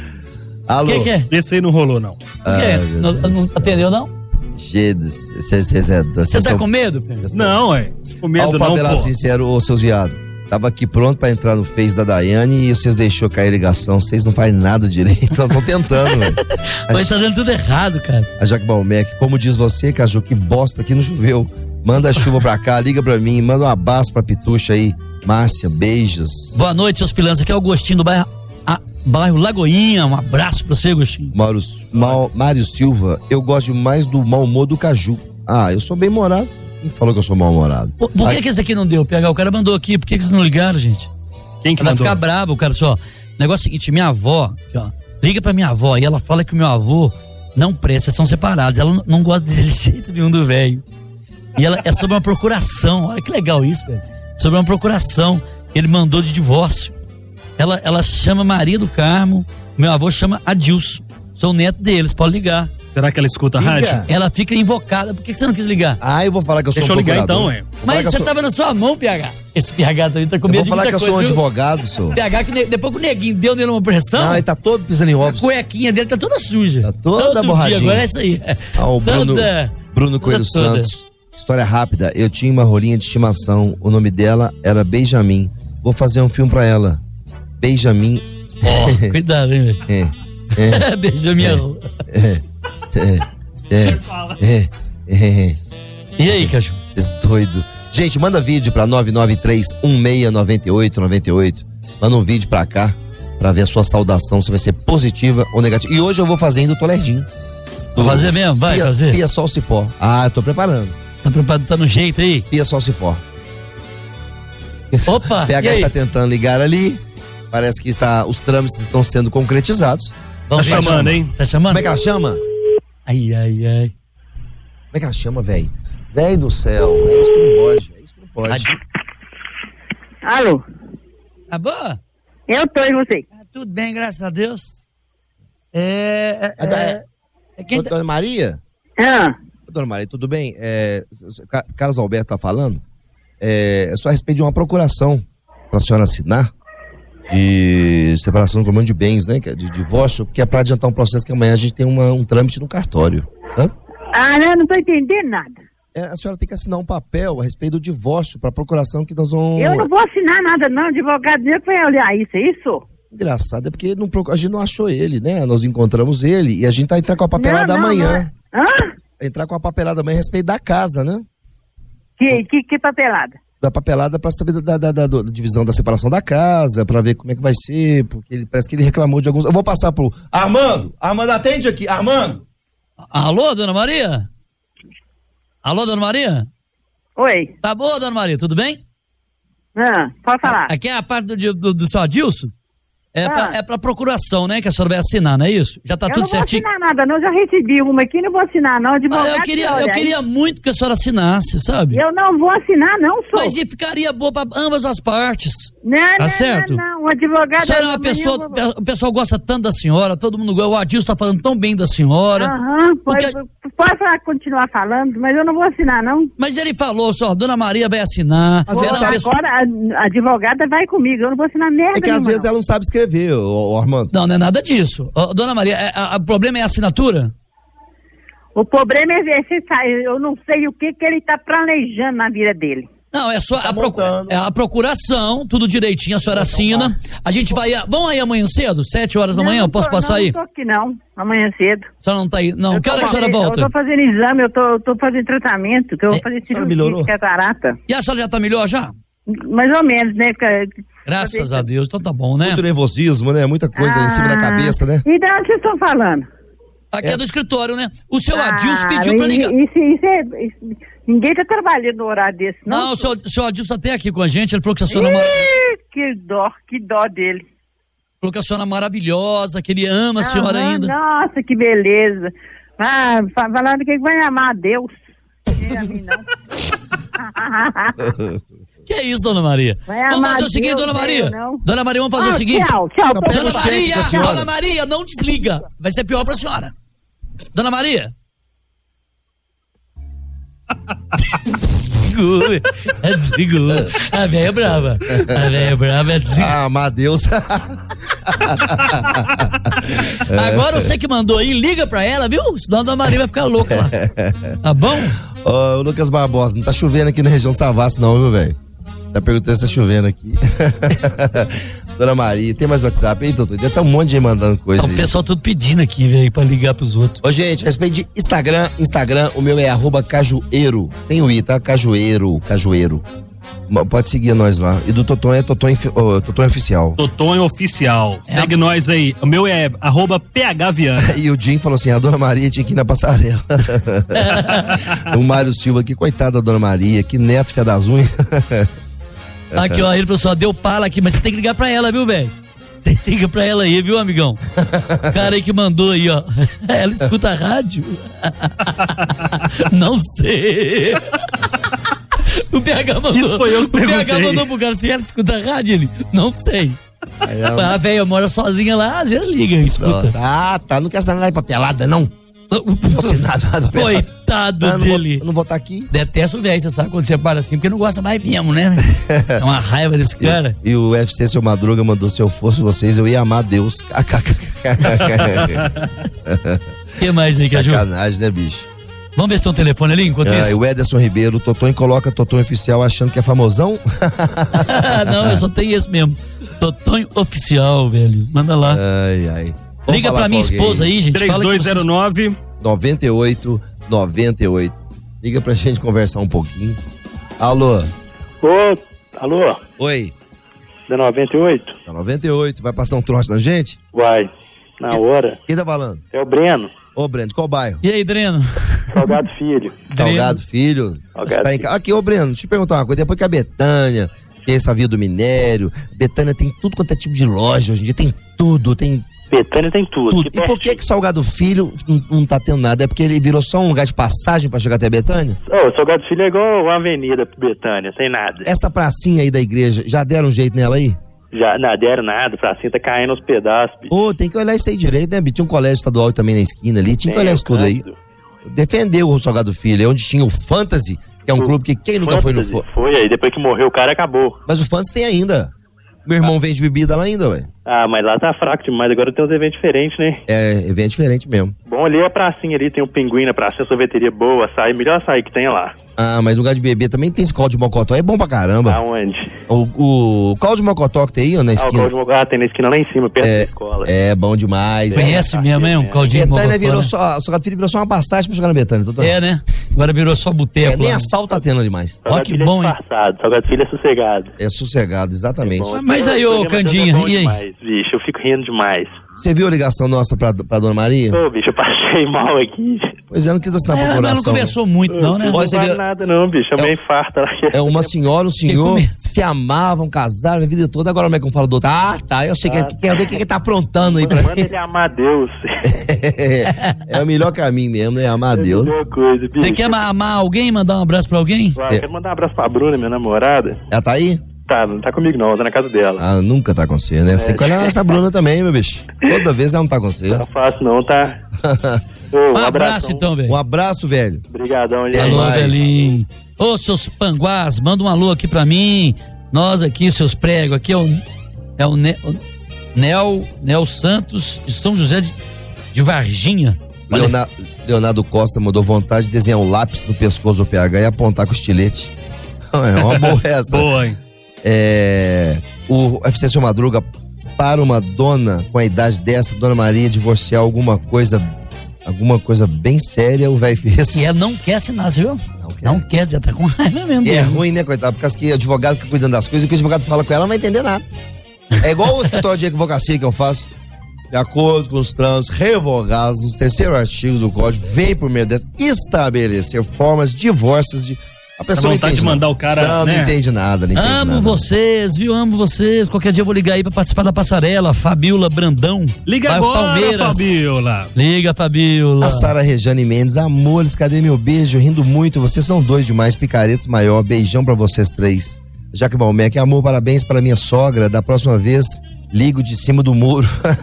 Alô? O que, que é? Esse aí não rolou, não. O que Ah, é? meu Não, Deus. não atendeu, não? Jesus, Você Você tá com medo, Pedro? Não, é. Com medo não, Alfavelado pô. sincero, ô seus viados. Tava aqui pronto pra entrar no Face da Daiane e vocês deixou cair a ligação. Vocês não fazem nada direito. Nós estamos tentando, velho. Mas tá dando tudo errado, cara. A Jaque Balmec, como diz você, Caju, que bosta que não choveu. Manda a chuva pra cá, liga pra mim, manda um abraço pra Pitucha aí. Márcia, beijos. Boa noite, seus pilantras. Aqui é o Agostinho do bairro, a, bairro Lagoinha. Um abraço pra você, Agostinho. Mauro, Mal, Mário Silva, eu gosto mais do mau humor do Caju. Ah, eu sou bem morado. Quem falou que eu sou mal-humorado? Por, por que, que esse aqui não deu, P H? O cara mandou aqui. Por que, que vocês não ligaram, gente? Quem que Ela vai mandou? ficar brava, o cara só. Negócio é o seguinte, minha avó, ó, liga pra minha avó e ela fala que o meu avô não presta, são separados. Ela não, não gosta de jeito nenhum do velho. E ela é sobre uma procuração. Olha que legal isso, velho. Sobre uma procuração. Ele mandou de divórcio. Ela, ela chama Maria do Carmo, meu avô chama Adilson. Sou neto deles, pode ligar. Será que ela escuta a Liga. rádio? Ela fica invocada. Por que, que você não quis ligar? Ah, eu vou falar que eu sou Deixa um eu ligar procurador. então, é. Vou falar Mas que eu você sou- tava na sua mão, P H. Esse P H também tá com Eu medo vou de falar muita que eu sou um coisa, viu? advogado, sou. P H, que ne- depois que o neguinho deu nele uma pressão, Não, ele tá todo pisando em a ovos. cuequinha dele tá toda suja. Tá toda Todo borradinha. dia, agora é isso aí. Ah, o Bruno, Toda- Bruno Coelho toda, toda. Santos. História rápida. Eu tinha uma rolinha de estimação. O nome dela era Benjamin. Vou fazer um filme pra ela. Benjamin. Ó, cuidado, hein, velho. É. É. Beija minha rua. É. É. É. É. É. E aí, cachorro? Esse doido. Gente, manda vídeo pra nove nove três um seis nove oito nove oito. Manda um vídeo pra cá pra ver a sua saudação, se vai ser positiva ou negativa. E hoje eu vou fazer ainda o Toledinho. Vou fazer mesmo? Vai Pia, fazer? Pia Sol Cipó. Ah, eu tô preparando. Tá preparado? Tá no jeito aí? Pia Sol Cipó. Opa, P e H aí? está tentando ligar ali. Parece que está, os trâmites estão sendo concretizados. Vamos Tá ver. chamando, hein? Tá chamando? Como é que ela chama? Ai, ai, ai. Como é que ela chama, velho? Velho do céu. É isso que não pode. É isso que não pode. Alô? Tá boa? Eu tô e você? Ah, tudo bem, graças a Deus. É. É, É da- é, é quem tá... Dona Maria? Ah, Dona Maria, tudo bem? É, Ca- Carlos Alberto tá falando. É, é só a respeito de uma procuração pra senhora assinar de separação do comando de bens, né? que é De divórcio, que é pra adiantar um processo que amanhã a gente tem uma, um trâmite no cartório. Tá? ah não, não tô entendendo nada. É, a senhora tem que assinar um papel a respeito do divórcio para procuração que nós vamos... Eu não vou assinar nada não, advogado nem vai olhar isso, é isso? Engraçado, é porque não, a gente não achou ele, né? Nós encontramos ele e a gente tá entrando com a papelada não, não, amanhã. Não. Hã? Entrar com a papelada amanhã a respeito da casa, né? Que, que, que papelada? Da papelada para saber da, da, da, da divisão da separação da casa, para ver como é que vai ser, porque ele parece que ele reclamou de alguns... Eu vou passar pro Armando. Armando, atende aqui. Armando. Alô, dona Maria? Alô, dona Maria? Oi. Tá boa, dona Maria, tudo bem? Ah, pode falar. Aqui é a parte do, do, do seu Adilson? É, ah. pra, é pra procuração, né, que a senhora vai assinar, não é isso? Já tá eu tudo certinho? Eu não vou assinar nada, não, eu já recebi uma aqui, não vou assinar não, advogado. Ah, eu queria, eu queria muito que a senhora assinasse, sabe? Eu não vou assinar não, sou. Mas e ficaria boa pra ambas as partes. Não, tá não, certo? não, não, o advogado... A senhora é uma pessoa, vou... o pessoal gosta tanto da senhora, todo mundo gosta, o Adilson tá falando tão bem da senhora. Aham, porque... pode, pode falar, continuar falando, mas eu não vou assinar não. Mas ele falou só, dona Maria vai assinar. Pô, ela agora pessoa... a, a advogada vai comigo, eu não vou assinar merda. É que às vezes não. ela não sabe escrever, ô, ô Armando. Não, não é nada disso. Ô, dona Maria, o problema é a assinatura? O problema é esse, eu não sei o que que ele tá planejando na vida dele. Não, é só tá a, procu é a procuração, tudo direitinho, a senhora assina. A gente vai, vamos aí amanhã cedo, sete horas da manhã, eu posso tô, passar não, aí? Não tô aqui não, amanhã cedo. A senhora não tá aí? Não, eu que hora que a senhora volta? Eu tô fazendo exame, eu tô, eu tô fazendo tratamento, que eu vou é, fazer cirurgia de catarata. E a senhora já tá melhor já? Mais ou menos, né? Graças a Deus, então tá bom, né? Muito nervosismo, né? Muita coisa ah, em cima da cabeça, né? E de onde vocês estão falando? Aqui é, é do escritório, né? O seu ah, Adilson pediu pra ligar. Isso, isso é... Isso, ninguém tá trabalhando no horário desse, não? Não, o seu, o seu Adilson tá até aqui com a gente, ele falou que a senhora... Ih, que dó, que dó dele. Falou que a senhora é maravilhosa, que ele ama a senhora ah, ainda. Nossa, que beleza. Ah, falando que vai amar a Deus. Não é a mim, não. Que é isso, dona Maria? Vai vamos fazer o seguinte, Deus, dona Maria. Não. Dona Maria, vamos fazer ah, o seguinte. Tchau, tchau. Dona Maria, dona Maria, não desliga. Vai ser pior pra senhora. Dona Maria. Desligou. É, desligou. A velha é brava. A velha é brava, é desligou. Ah, mas Deus. Agora você que mandou aí, liga pra ela, viu? Senão a dona Maria vai ficar louca lá. Tá bom? Ô, oh, Lucas Barbosa, não tá chovendo aqui na região de Savassi não, viu, velho? Tá perguntando se tá chovendo aqui. Dona Maria, tem mais WhatsApp aí, doutor? Deve tá um monte de gente mandando coisa. O pessoal tudo pedindo aqui, velho, pra ligar pros outros. Ô, gente, a respeito de Instagram, Instagram, o meu é arroba cajueiro, sem o i, tá? Cajueiro, cajueiro. Pode seguir nós lá. E do Toton é Toton, oh, Toton Oficial. Toton Oficial. É. Segue nós aí. O meu é arroba phviana. E o Jim falou assim, a Dona Maria tinha que ir na passarela. O Mário Silva aqui, coitada da Dona Maria, que neto fia das unhas. Aqui, ó, ele falou só, deu pala aqui, mas você tem que ligar pra ela, viu, velho? Você liga pra ela aí, viu, amigão? O cara aí que mandou aí, ó. Ela escuta a rádio? Não sei. O P H mandou. Isso foi eu que perguntei. O P H mandou pro cara, se ela escuta a rádio, ele, não sei. Ela... A velha mora sozinha lá, às vezes liga, escuta. Nossa, ah, tá, não quer saber nada pra pelada, não. Não posso nada, nada. Coitado não, dele. Não vou, não vou estar aqui. Detesto o velho, você sabe quando você para assim, porque não gosta mais mesmo, né? É uma raiva desse cara. E, e o U F C, seu Madruga, mandou, se eu fosse vocês, eu ia amar Deus. O que mais aí, Caju? Sacanagem, né, bicho? Vamos ver se tem um telefone ali, enquanto ah, isso. O Ederson Ribeiro, o Toton coloca Toton Oficial achando que é famosão? Não, eu só tenho esse mesmo. Toton Oficial, velho. Manda lá. Ai, ai. Vamos liga pra minha esposa aí, gente. três dois zero nove noventa e oito noventa e oito. Liga pra gente conversar um pouquinho. Alô? Ô, alô? Oi. Da noventa e oito? Da noventa e oito. Vai passar um troço na gente? Vai. Na quem, hora. Quem tá falando? É o Breno. Ô, Breno, qual bairro? E aí, Dreno? Salgado Filho. Salgado Filho. Salgado tá em... Filho. Aqui, ô, Breno, deixa eu te perguntar uma coisa. Depois que a Betânia tem essa via do minério, Betânia tem tudo quanto é tipo de loja hoje em dia, tem tudo, tem... Betânia tem tudo. tudo. E por que que Salgado Filho não, não tá tendo nada? É porque ele virou só um lugar de passagem pra chegar até Betânia? Ô, oh, Salgado Filho é igual uma avenida pro Betânia, sem nada. Essa pracinha aí da igreja, já deram um jeito nela aí? Já, não deram nada, a pracinha tá caindo aos pedaços, bicho. Ô, oh, tem que olhar isso aí direito, né, bicho? Tinha um colégio estadual também na esquina ali, tinha que olhar isso tudo aí. Defendeu o Salgado Filho, é onde tinha o Fantasy, que é um o clube que quem nunca Fantasy, foi no... Foi aí, depois que morreu o cara acabou. Mas o Fantasy tem ainda. Meu irmão vende bebida lá ainda, ué. Ah, mas lá tá fraco demais, agora tem uns eventos diferentes, né? É, evento diferente mesmo. Bom, ali é a pracinha ali, tem um pinguim na pracinha, sorveteria boa, açaí, melhor açaí que tem lá. Ah, mas no lugar de beber também tem esse caldo de mocotó, é bom pra caramba. Aonde? O, o caldo de mocotó que tem aí, ó, na Ah, o esquina. caldo de mocotó, ah, tem na esquina lá em cima, perto É, da escola. é bom demais. Conhece é. mesmo, hein? Um caldinho de Betânia mocotó, virou né? só, a Salgado Filho virou só uma passagem pra chegar na Betânia, doutor. É, né? Agora virou só boteco. É, nem lá. assalto tá tendo ali mais. Ó, que bom, hein? Salgado Filho é sossegado. É sossegado, exatamente. É bom. Mas aí, ô, O programa Candinha, é bom e aí? demais, bicho, eu fico rindo demais. Você viu a ligação nossa pra, pra Dona Maria? Ô, bicho, eu passei mal aqui. Pois é, não quis assinar É, a mas procuração. não conversou muito, não, né? Não Olha, você vale viu- nada não, bicho, é meio farta lá. É uma senhora, um senhor, medo. se amavam, casaram a vida toda, agora como é que eu falo do outro? Ah, tá, eu sei que quer ver o que ele tá aprontando aí pra Manda mim. ele amar Deus. É o melhor caminho mesmo, né? Amar a Deus. É a melhor coisa, bicho. Você quer ma- amar alguém, mandar um abraço pra alguém? Ah, quero mandar um abraço pra Bruna, minha namorada. Ela tá aí? Tá, não tá comigo não, tá na casa dela. Ah, nunca tá com você, né? Você conhece essa Bruna também, meu bicho. Toda vez ela não tá com você. Não é fácil não, tá? Ô, Um abração. abraço então, velho. Um abraço, velho. Obrigadão, gente. É Alô, nóis. velhinho. Ô, seus panguás, manda um alô aqui pra mim. Nós aqui, seus pregos, aqui é o, é o, ne, o Nel, Nel Santos de São José de, de Varginha. Olha, Leonardo, Leonardo Costa mudou vontade de desenhar um lápis no pescoço do P H e apontar com o estilete. É uma boa essa. Boa, hein? É, o F C Seu Madruga, para uma dona com a idade dessa, Dona Maria, divorciar alguma coisa, alguma coisa bem séria, o velho fez. e ela não quer assinar, você viu? Não quer. Não quer, já tá com raiva mesmo. E é dele. ruim, né, coitado? Porque que o advogado fica cuidando das coisas e o que o advogado fala com ela, ela não vai entender nada. É igual o escritório de advocacia que eu faço. De acordo com os trâmites revogados nos terceiro artigo do código, vem por meio dessa estabelecer formas divórcios de. A pessoa A não vontade entende de mandar nada. o cara, Não, né? não entende nada, não entende Amo nada. vocês, viu? Amo vocês. Qualquer dia eu vou ligar aí pra participar da passarela. Fabiola Brandão. Liga bairro agora, Palmeiras. Fabiola. Liga, Fabiola. A Sara Rejane Mendes, amores, cadê meu beijo? Rindo muito, vocês são dois demais, picaretes maior, beijão pra vocês três. Jaque Balmec, amor, parabéns para minha sogra, da próxima vez, ligo de cima do muro.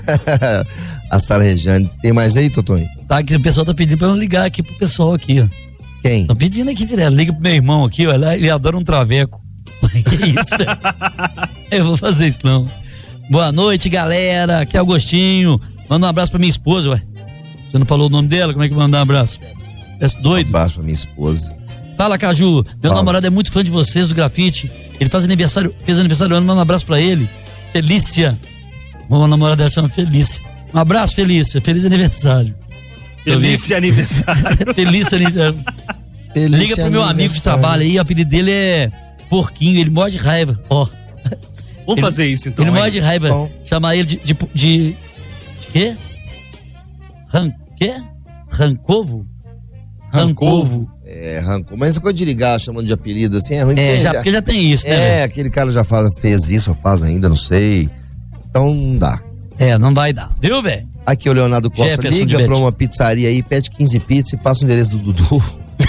A Sara Rejane, tem mais aí, Totonho? Tá, que o pessoal tá pedindo pra eu ligar aqui pro pessoal aqui, ó. Quem? Tô pedindo aqui direto, liga pro meu irmão aqui, olha, ele adora um traveco. Que isso, né? Eu vou fazer isso não. Boa noite, galera, aqui é Agostinho. Manda um abraço pra minha esposa, ué. Você não falou o nome dela? Como é que manda um abraço? Parece doido. Um abraço pra minha esposa. Fala, Caju. Meu Fala. namorado é muito fã de vocês, do grafite. Ele faz aniversário, fez aniversário ano, manda um abraço pra ele. Felícia. Uma namorada dela chama Felícia. Um abraço, Felícia. Feliz aniversário. Feliz aniversário. Feliz aniversário. Feliz Liga pro meu amigo de trabalho aí, o apelido dele é Porquinho, ele morre de raiva. Ó. Vamos Ele- fazer isso então. Ele hein? morre de raiva. Bom. Chamar ele de. De. de, de quê? Ran, quê? Rancovo? Rancovo. É, rancor. Mas essa coisa de ligar chamando de apelido assim é ruim. É, porque já, porque já tem isso, né? É, velho? aquele cara já faz, fez isso ou faz ainda, não sei. Então não dá. É, não vai dar. Viu, velho? Aqui o Leonardo Costa, Jefferson liga de pra Bete. uma pizzaria aí, pede quinze pizzas e passa o endereço do Dudu.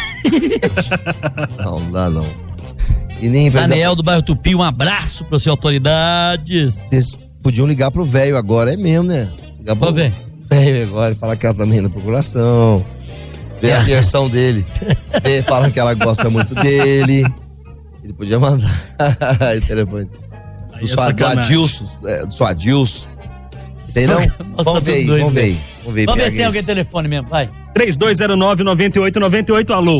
Não, não dá não. E nem pra- Daniel do bairro Tupi, um abraço para você, autoridades. Vocês podiam ligar pro velho agora, é mesmo, né? Ligar pro Ô, velho. velho agora e falar que ela também na procuração. Ver a versão dele. Ver, falar que ela gosta muito dele. Ele podia mandar. Aí, telefone. Aí Do, é sua, do sacanagem. Adilson. É, do seu Adilson. Sei não? Nossa, Vamos tá ver tudo aí, doido, vamos ver aí. velho. Vamos ver, Vamos ver se P H tem alguém isso. no telefone mesmo, vai. três dois zero nove, nove oito nove oito, alô.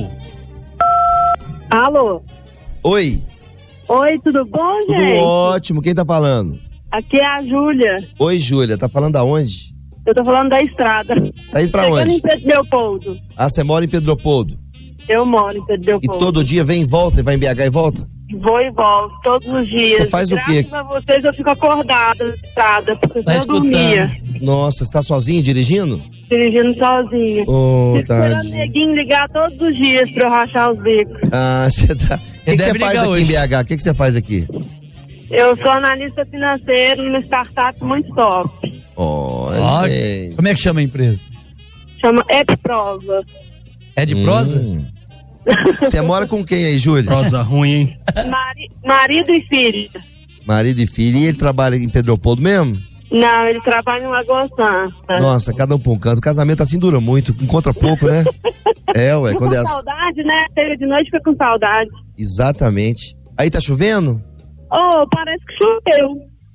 Alô? Oi, Oi, tudo bom, tudo gente? ótimo. Quem tá falando? Aqui é a Júlia. Oi, Júlia. Tá falando aonde? Eu tô falando da estrada. Tá indo pra Chegando onde? em Pedro Leopoldo. Ah, você mora em Pedro Leopoldo. Eu moro em Pedro E Leopoldo. todo dia vem e volta, e vai em B H e volta? Vou e volto, todos os dias. Você faz o quê? Graças a vocês eu fico acordada na estrada, porque Vai senão eu dormia, escutando. Nossa, você tá sozinho dirigindo? dirigindo sozinha. Ô, Fico esperando o tadinho. neguinho ligar todos os dias pra eu rachar os bicos. Ah, você tá. O que que Ele você deve faz ligar aqui hoje. em B H? O que que você faz aqui? Eu sou analista financeiro numa startup muito top. Olha, Ó, gente. como é que chama a empresa? Chama Epprova. É de prosa? Hum. Você mora com quem aí, Júlia? Prosa ruim, hein? Mari- marido e filho. Marido e filho. E ele trabalha em Pedro Leopoldo mesmo? Não, ele trabalha em Lagoa Santa. Nossa, cada um pra um canto. O casamento assim dura muito, encontra pouco, né? É, ué, Fica quando é com assim. saudade, né? Chega de noite fica com saudade. Exatamente. Aí tá chovendo? Oh, parece que choveu.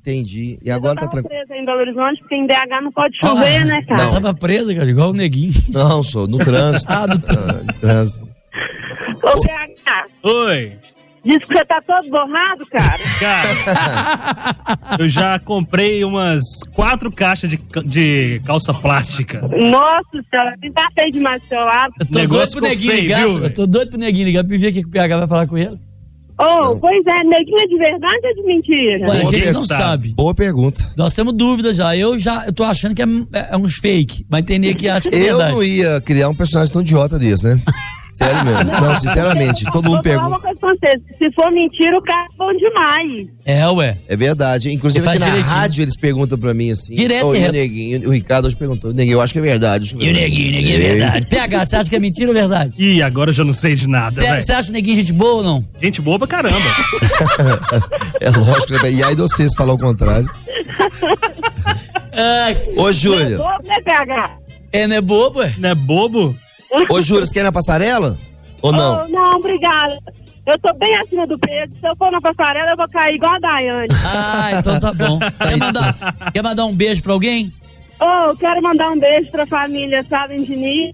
Entendi. E agora tá tranquilo. Eu tava presa em Belo Horizonte, porque em B H não pode chover, ah, né, cara? Não, tava presa, cara, igual o neguinho. Não, sou no trânsito. ah, no trânsito. Ah, no trânsito. Ô, B H. Oi. Diz que você tá todo borrado, cara. Cara, eu já comprei umas quatro caixas de, de calça plástica. Nossa senhora, você tá feio demais do seu lado. Eu tô doido pro neguinho feio, ligar, viu? Eu tô doido pro neguinho ligar pra ver o que o P H vai falar com ele. Oh, pois é, neguinho é de verdade ou de mentira? Ué, a gente não sabe. Boa pergunta. Nós temos dúvidas já. Eu já eu tô achando que é, é uns fake, mas tem nego que acha que é eu verdade. Eu não ia criar um personagem tão idiota desse, né? Sério mesmo. Não, sinceramente, todo mundo pergunta. Vou falar uma coisa pra vocês. Se for mentira, o cara é bom demais. É, ué. É verdade. Inclusive aqui na direitinho. rádio eles perguntam pra mim assim. Direto, oh, e o Neguinho, o Ricardo hoje perguntou. Neguinho, eu acho que é verdade. E o Neguinho, Neguinho é verdade. P H, você acha que é mentira ou verdade? Ih, agora eu já não sei de nada, velho. Você acha o Neguinho gente boa ou não? Gente boa pra caramba. É lógico, né? E aí de vocês falar o contrário. Ô, Júlia. Não é bobo, né, P H? É, não é bobo, é? Não é bobo? Ô, Júlia, você quer ir na passarela? Ou não? Oh, não, obrigada. Eu tô bem acima do peso. Se eu for na passarela, eu vou cair igual a Daiane. Ah, então tá bom. Quer mandar, quer mandar um beijo pra alguém? Oh, eu quero mandar um beijo pra família Salen Diniz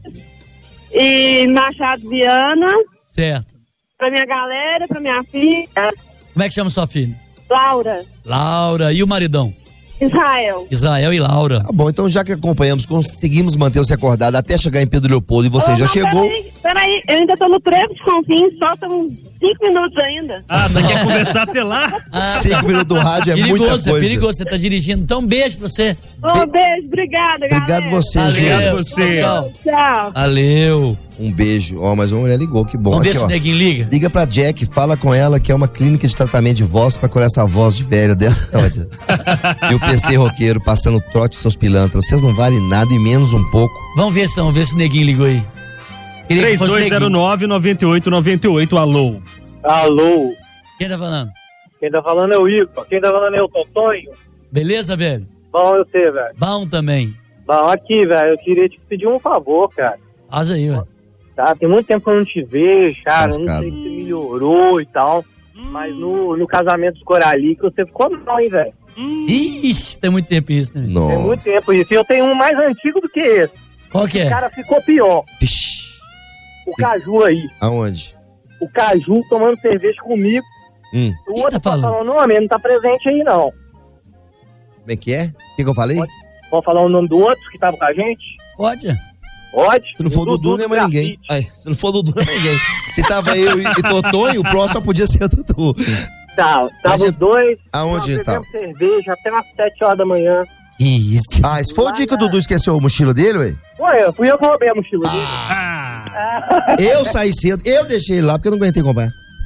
e Machado Viana. Certo. Pra minha galera, pra minha filha. Como é que chama sua filha? Laura. Laura. E o maridão? Israel. Israel e Laura. Tá bom, então já que acompanhamos, conseguimos manter você acordado até chegar em Pedro Leopoldo e você oh, já não, chegou. Peraí, peraí, eu ainda tô no trevo de Confins, faltam cinco minutos ainda. Ah, você quer conversar até lá? Ah, cinco minutos do rádio é perigoso, muita coisa. É perigoso, você tá dirigindo. Então, um beijo pra você. Um Be beijo, obrigada, galera. Obrigado você, Obrigado você. Tchau. Tchau. Valeu. Um beijo. Ó, oh, mas uma mulher ligou, que bom. Vamos Aqui, ver se ó. o neguinho liga. Liga pra Jack, fala com ela que é uma clínica de tratamento de voz pra curar essa voz de velha dela. E o P C roqueiro passando trote seus pilantras. Vocês não valem nada e menos um pouco. Vamos ver, vamos ver se o neguinho ligou aí. três dois zero nove, nove oito nove oito, alô. Alô. Quem tá falando? Quem tá falando é o Igor. Quem tá falando é o Totonho. Beleza, velho? Bom, eu sei, velho. Bom também. Bom, aqui, velho, eu queria te pedir um favor, cara. Faz aí, velho. Tá, tem muito tempo que eu não te vejo, cara. Descascado. Não sei se você melhorou e tal. Mas no, no casamento do Corali que você ficou mal, hein, velho? Ixi, tem muito tempo isso, né? Nossa. Tem muito tempo isso. E eu tenho um mais antigo do que esse. Qual que é? O cara ficou pior. Vixe. O Caju aí. Aonde? O Caju tomando cerveja comigo. Hum. O outro tá falando o nome, ele não tá presente aí, não. Como é que é? O que, que eu falei? Pode, pode falar o nome do outro que tava com a gente? Pode. Pode. Se não for o Dudu, não é mais ninguém. Ai, se não for o Dudu, não é ninguém. Se tava eu e, e Totonho, o próximo só podia ser o Dudu. Tá, tava os dois. Aonde nós tá? bebemos cerveja até umas sete horas da manhã. Que isso? Ah, esse foi o dia que o Dudu esqueceu a mochila dele, ué? Ué, fui eu que roubei a mochila dele. Ah. Eu saí cedo, eu deixei ele lá porque eu não aguentei comprar.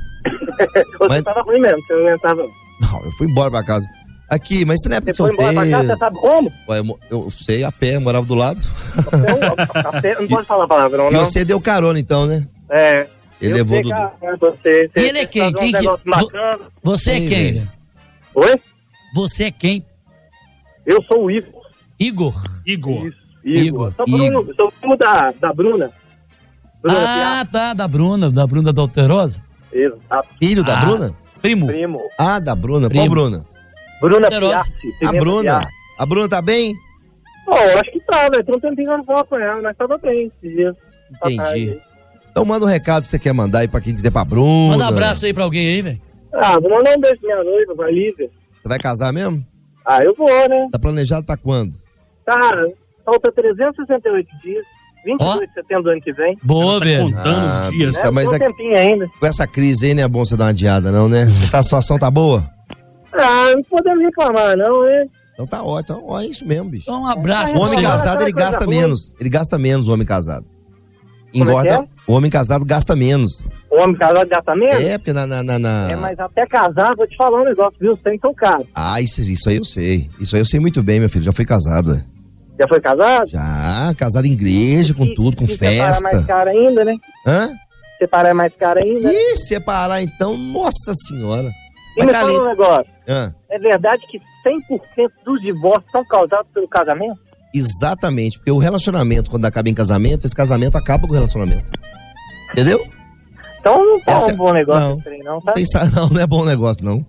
Você Mas- tava ruim mesmo, você não aguentava. Não, eu fui embora pra casa. Aqui, mas isso não é época de Você foi embora pra sorteio. casa, você sabe como? Ué, eu, mo- eu sei, a pé, morava do lado. Então, a pé- não pode falar palavrão, E não. você deu carona então, né? É. Ele eu levou sei, Dudu. cara, você, E ele é quem? Quem que... Um Vo- Você é Quem, quem, velho? velho? Oi? Você é quem? Eu sou o Igor. Igor. Igor. Igor. Sou, Bruno, sou primo da, da Bruna. Bruna Ah, tá, da Bruna, da Bruna da Alterosa. Piazzi. Exato. Filho da Ah, Bruna? Primo. Primo. Ah, da Bruna. Primo. Qual Bruna? Bruna Alterosa. Piazzi. A Pimenta Bruna. Piazzi. A Bruna tá bem? Pô, eu acho que tá, velho. Tem um tempinho que eu não falo com ela, mas tava bem esses dias. Tá Entendi. tarde. Então manda um recado que você quer mandar aí pra quem quiser pra Bruna. Manda um abraço aí pra alguém aí, velho. Ah, vou mandar um beijo pra minha noiva, pra Lívia. Você vai casar mesmo? Ah, eu vou, né? Tá planejado pra quando? Cara, falta trezentos e sessenta e oito dias. vinte e dois de setembro do ano que vem. Boa, velho. Contando Ah, os dias. bicho, É, mas tem um a- tempinho ainda. com essa crise aí não é bom você dar uma adiada não, né? Você tá, a situação tá boa? Ah, não podemos reclamar, não, né? Então tá ótimo. Então, ó, é isso mesmo, bicho. Então, um abraço O pra homem você. casado, ele Coisa gasta ruim. menos. Ele gasta menos, o homem casado. Como é que Engorda. é? O homem casado gasta menos. O homem casado gasta menos? É, porque na. na, na, na- É, mas até casar, vou te falar um negócio, viu? Sem tão caro. Ah, isso, isso aí eu sei. Isso aí eu sei muito bem, meu filho. Já fui casado, ué. Já foi casado? Já, casado em igreja, com tudo, com E separar mais festa. caro ainda, né? Hã? Separar é mais caro ainda. Ih, separar então, nossa senhora. E Mas me tá fala ali. um negócio. Hã? É verdade que cem por cento dos divórcios são causados pelo casamento? Exatamente, porque o relacionamento, quando acaba em casamento, esse casamento acaba com o relacionamento. Entendeu? Então não tá Essa um bom negócio não. esse trem, não, tá? Não, tem sa- não, não é bom negócio, não.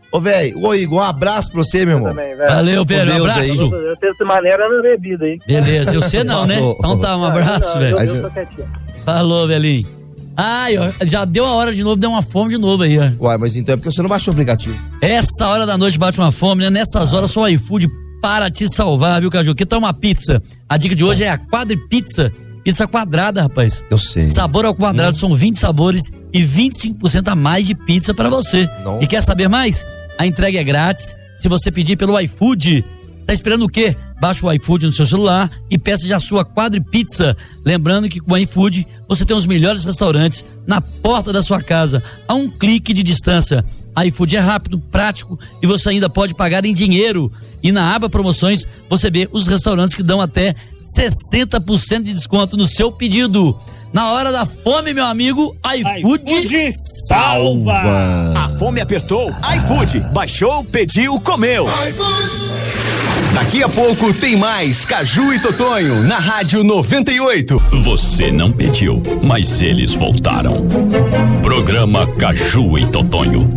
Ô, velho, ô, Igor, um abraço pra você, meu irmão. Também, velho. Valeu, velho, um abraço. Aí. Eu tenho essa maneira na bebida aí. Beleza, eu sei não, né? Então tá, um abraço, não, velho. eu, eu tô quietinho. Falou, velhinho. Ai, ó, já deu a hora de novo, deu uma fome de novo aí, ó. Uai, mas então é porque você não baixou o aplicativo. Essa hora da noite bate uma fome, né? Nessas horas só o iFood para te salvar, viu, Caju? Que tal uma pizza? A dica de hoje é a quadripizza. Pizza quadrada, rapaz. Eu sei. Sabor ao quadrado, hum. São vinte sabores e vinte e cinco por cento a mais de pizza pra você. Não. E quer saber mais? A entrega é grátis se você pedir pelo iFood. Tá esperando o quê? Baixa o iFood no seu celular e peça já a sua quadripizza. Lembrando que com o iFood você tem os melhores restaurantes na porta da sua casa, a um clique de distância. iFood é rápido, prático e você ainda pode pagar em dinheiro. E na aba promoções você vê os restaurantes que dão até sessenta por cento de desconto no seu pedido. Na hora da fome, meu amigo, iFood salva. A fome apertou, iFood. Baixou, pediu, comeu. Daqui a pouco tem mais Caju e Totonho na Rádio noventa e oito. Você não pediu, mas eles voltaram. Programa Caju e Totonho.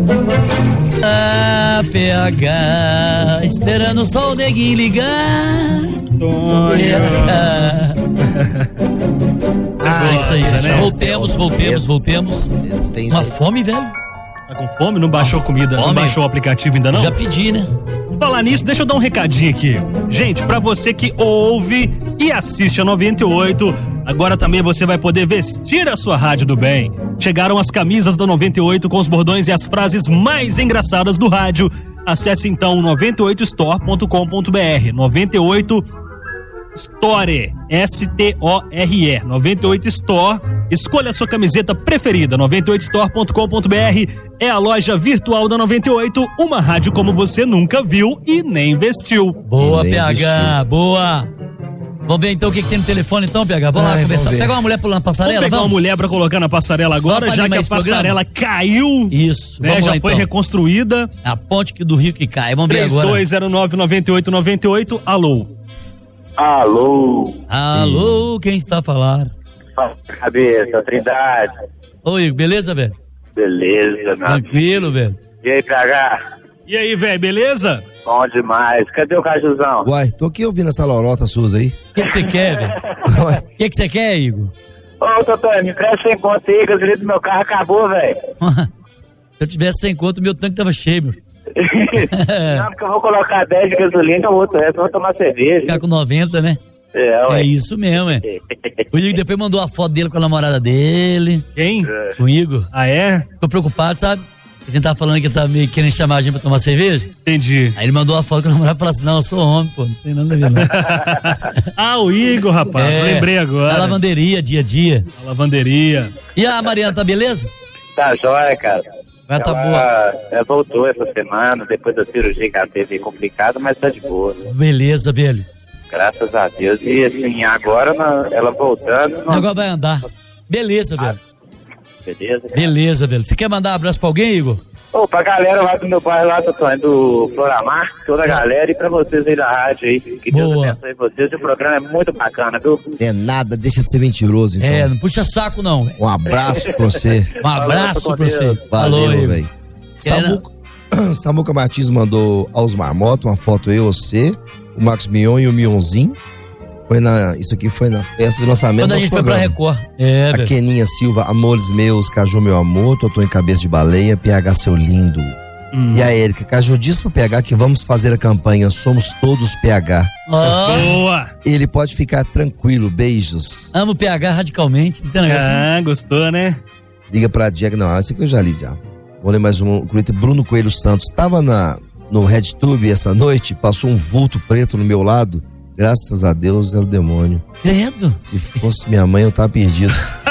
Ah, P H, esperando só o neguinho ligar. Tonho. Ah, isso aí, gente. Né? Voltemos, voltemos, voltemos. Tem uma fome, velho. Tá com fome? Não baixou comida? Fome. Não baixou o aplicativo ainda não? Já pedi, né? Falar nisso, deixa eu dar um recadinho aqui. Gente, pra você que ouve e assiste a noventa e oito, agora também você vai poder vestir a sua rádio do bem. Chegaram as camisas da noventa e oito com os bordões e as frases mais engraçadas do rádio. Acesse então noventa e oito store ponto com ponto b r. noventa e oito Store, S T O R E, noventa e oito Store. Escolha a sua camiseta preferida. noventa e oito store ponto com ponto b r é a loja virtual da noventa e oito, uma rádio como você nunca viu e nem vestiu. Boa, nem P H, vestiu. Boa. Vamos ver então o que, que tem no telefone então, P H. Vamos Ai, lá conversar. Pega uma mulher pulando na passarela, vamos pegar vamos? uma mulher pra colocar na passarela agora, já que a passarela programa? caiu. Isso, né, vamos já lá, foi então. reconstruída. A ponte que do Rio que cai. Vamos ver agora. três dois zero nove nove oito nove oito, alô. Alô. Alô, quem está a falar? Cabeça, Trindade. Oi, beleza, velho? Beleza, meu Tranquilo, velho. E aí, P H? E aí, velho, beleza? Bom demais. Cadê o Cajuzão? Uai, tô aqui ouvindo essa lorota sua aí. O que que você quer, velho? O que que você quer, Igor? Ô, Totônio, me presta sem conta aí, a gasolina do meu carro acabou, velho. Se eu tivesse sem conta, o meu tanque tava cheio, meu. Não, porque eu vou colocar dez de gasolina, o outro resto eu vou tomar cerveja. Ficar com noventa, né? É, ué. É isso mesmo, é. O Igor depois mandou a foto dele com a namorada dele. Quem? É. O Igor. Ah, é? Ficou preocupado, sabe? A gente tava falando que ele tava meio querendo chamar a gente pra tomar cerveja. Entendi. Aí ele mandou a foto com a namorada e falou assim: não, eu sou homem, pô, não tem nada a ver, não. Ah, o Igor, rapaz, é, lembrei agora. A lavanderia, dia a dia. A lavanderia. E a Mariana, tá beleza? Tá jóia, cara. Ela tá ela, boa. Ela voltou essa semana, depois da cirurgia que ela teve complicada, mas tá de boa. Né? Beleza, velho. Graças a Deus. E assim, agora ela voltando. Não... Agora vai andar. Beleza, velho. Beleza. Cara. Beleza, velho. Você quer mandar um abraço pra alguém, Igor? Ô, pra galera lá do meu bairro, lá do Floramar, toda a galera, e pra vocês aí da rádio aí. Que Deus Boa. abençoe vocês. O programa é muito bacana, viu? É nada, deixa de ser mentiroso, então. É, não puxa saco, não, velho. Um abraço pra você. Um abraço pra você. Valeu, velho. Samuca, Samuca Martins mandou aos marmotos uma foto eu, você, o Max Mion e o Mionzinho. Foi na, isso aqui foi na festa de lançamento. Quando a gente foi pra Record. É, a Keninha Silva, amores meus, Caju meu amor, Totô em cabeça de baleia, P H seu lindo. Hum. E a Erika, Caju, diz pro P H que vamos fazer a campanha Somos Todos P H. Oh. Boa! Ele pode ficar tranquilo, beijos. Amo o P H radicalmente. Não tem negócio ah, assim? Gostou, né? Liga pra Diego, não, esse aqui eu já li já. Vou ler mais um. Bruno Coelho Santos, tava na, no RedTube essa noite, passou um vulto preto no meu lado. Graças a Deus era o demônio. Credo. Se fosse minha mãe, eu tava perdido.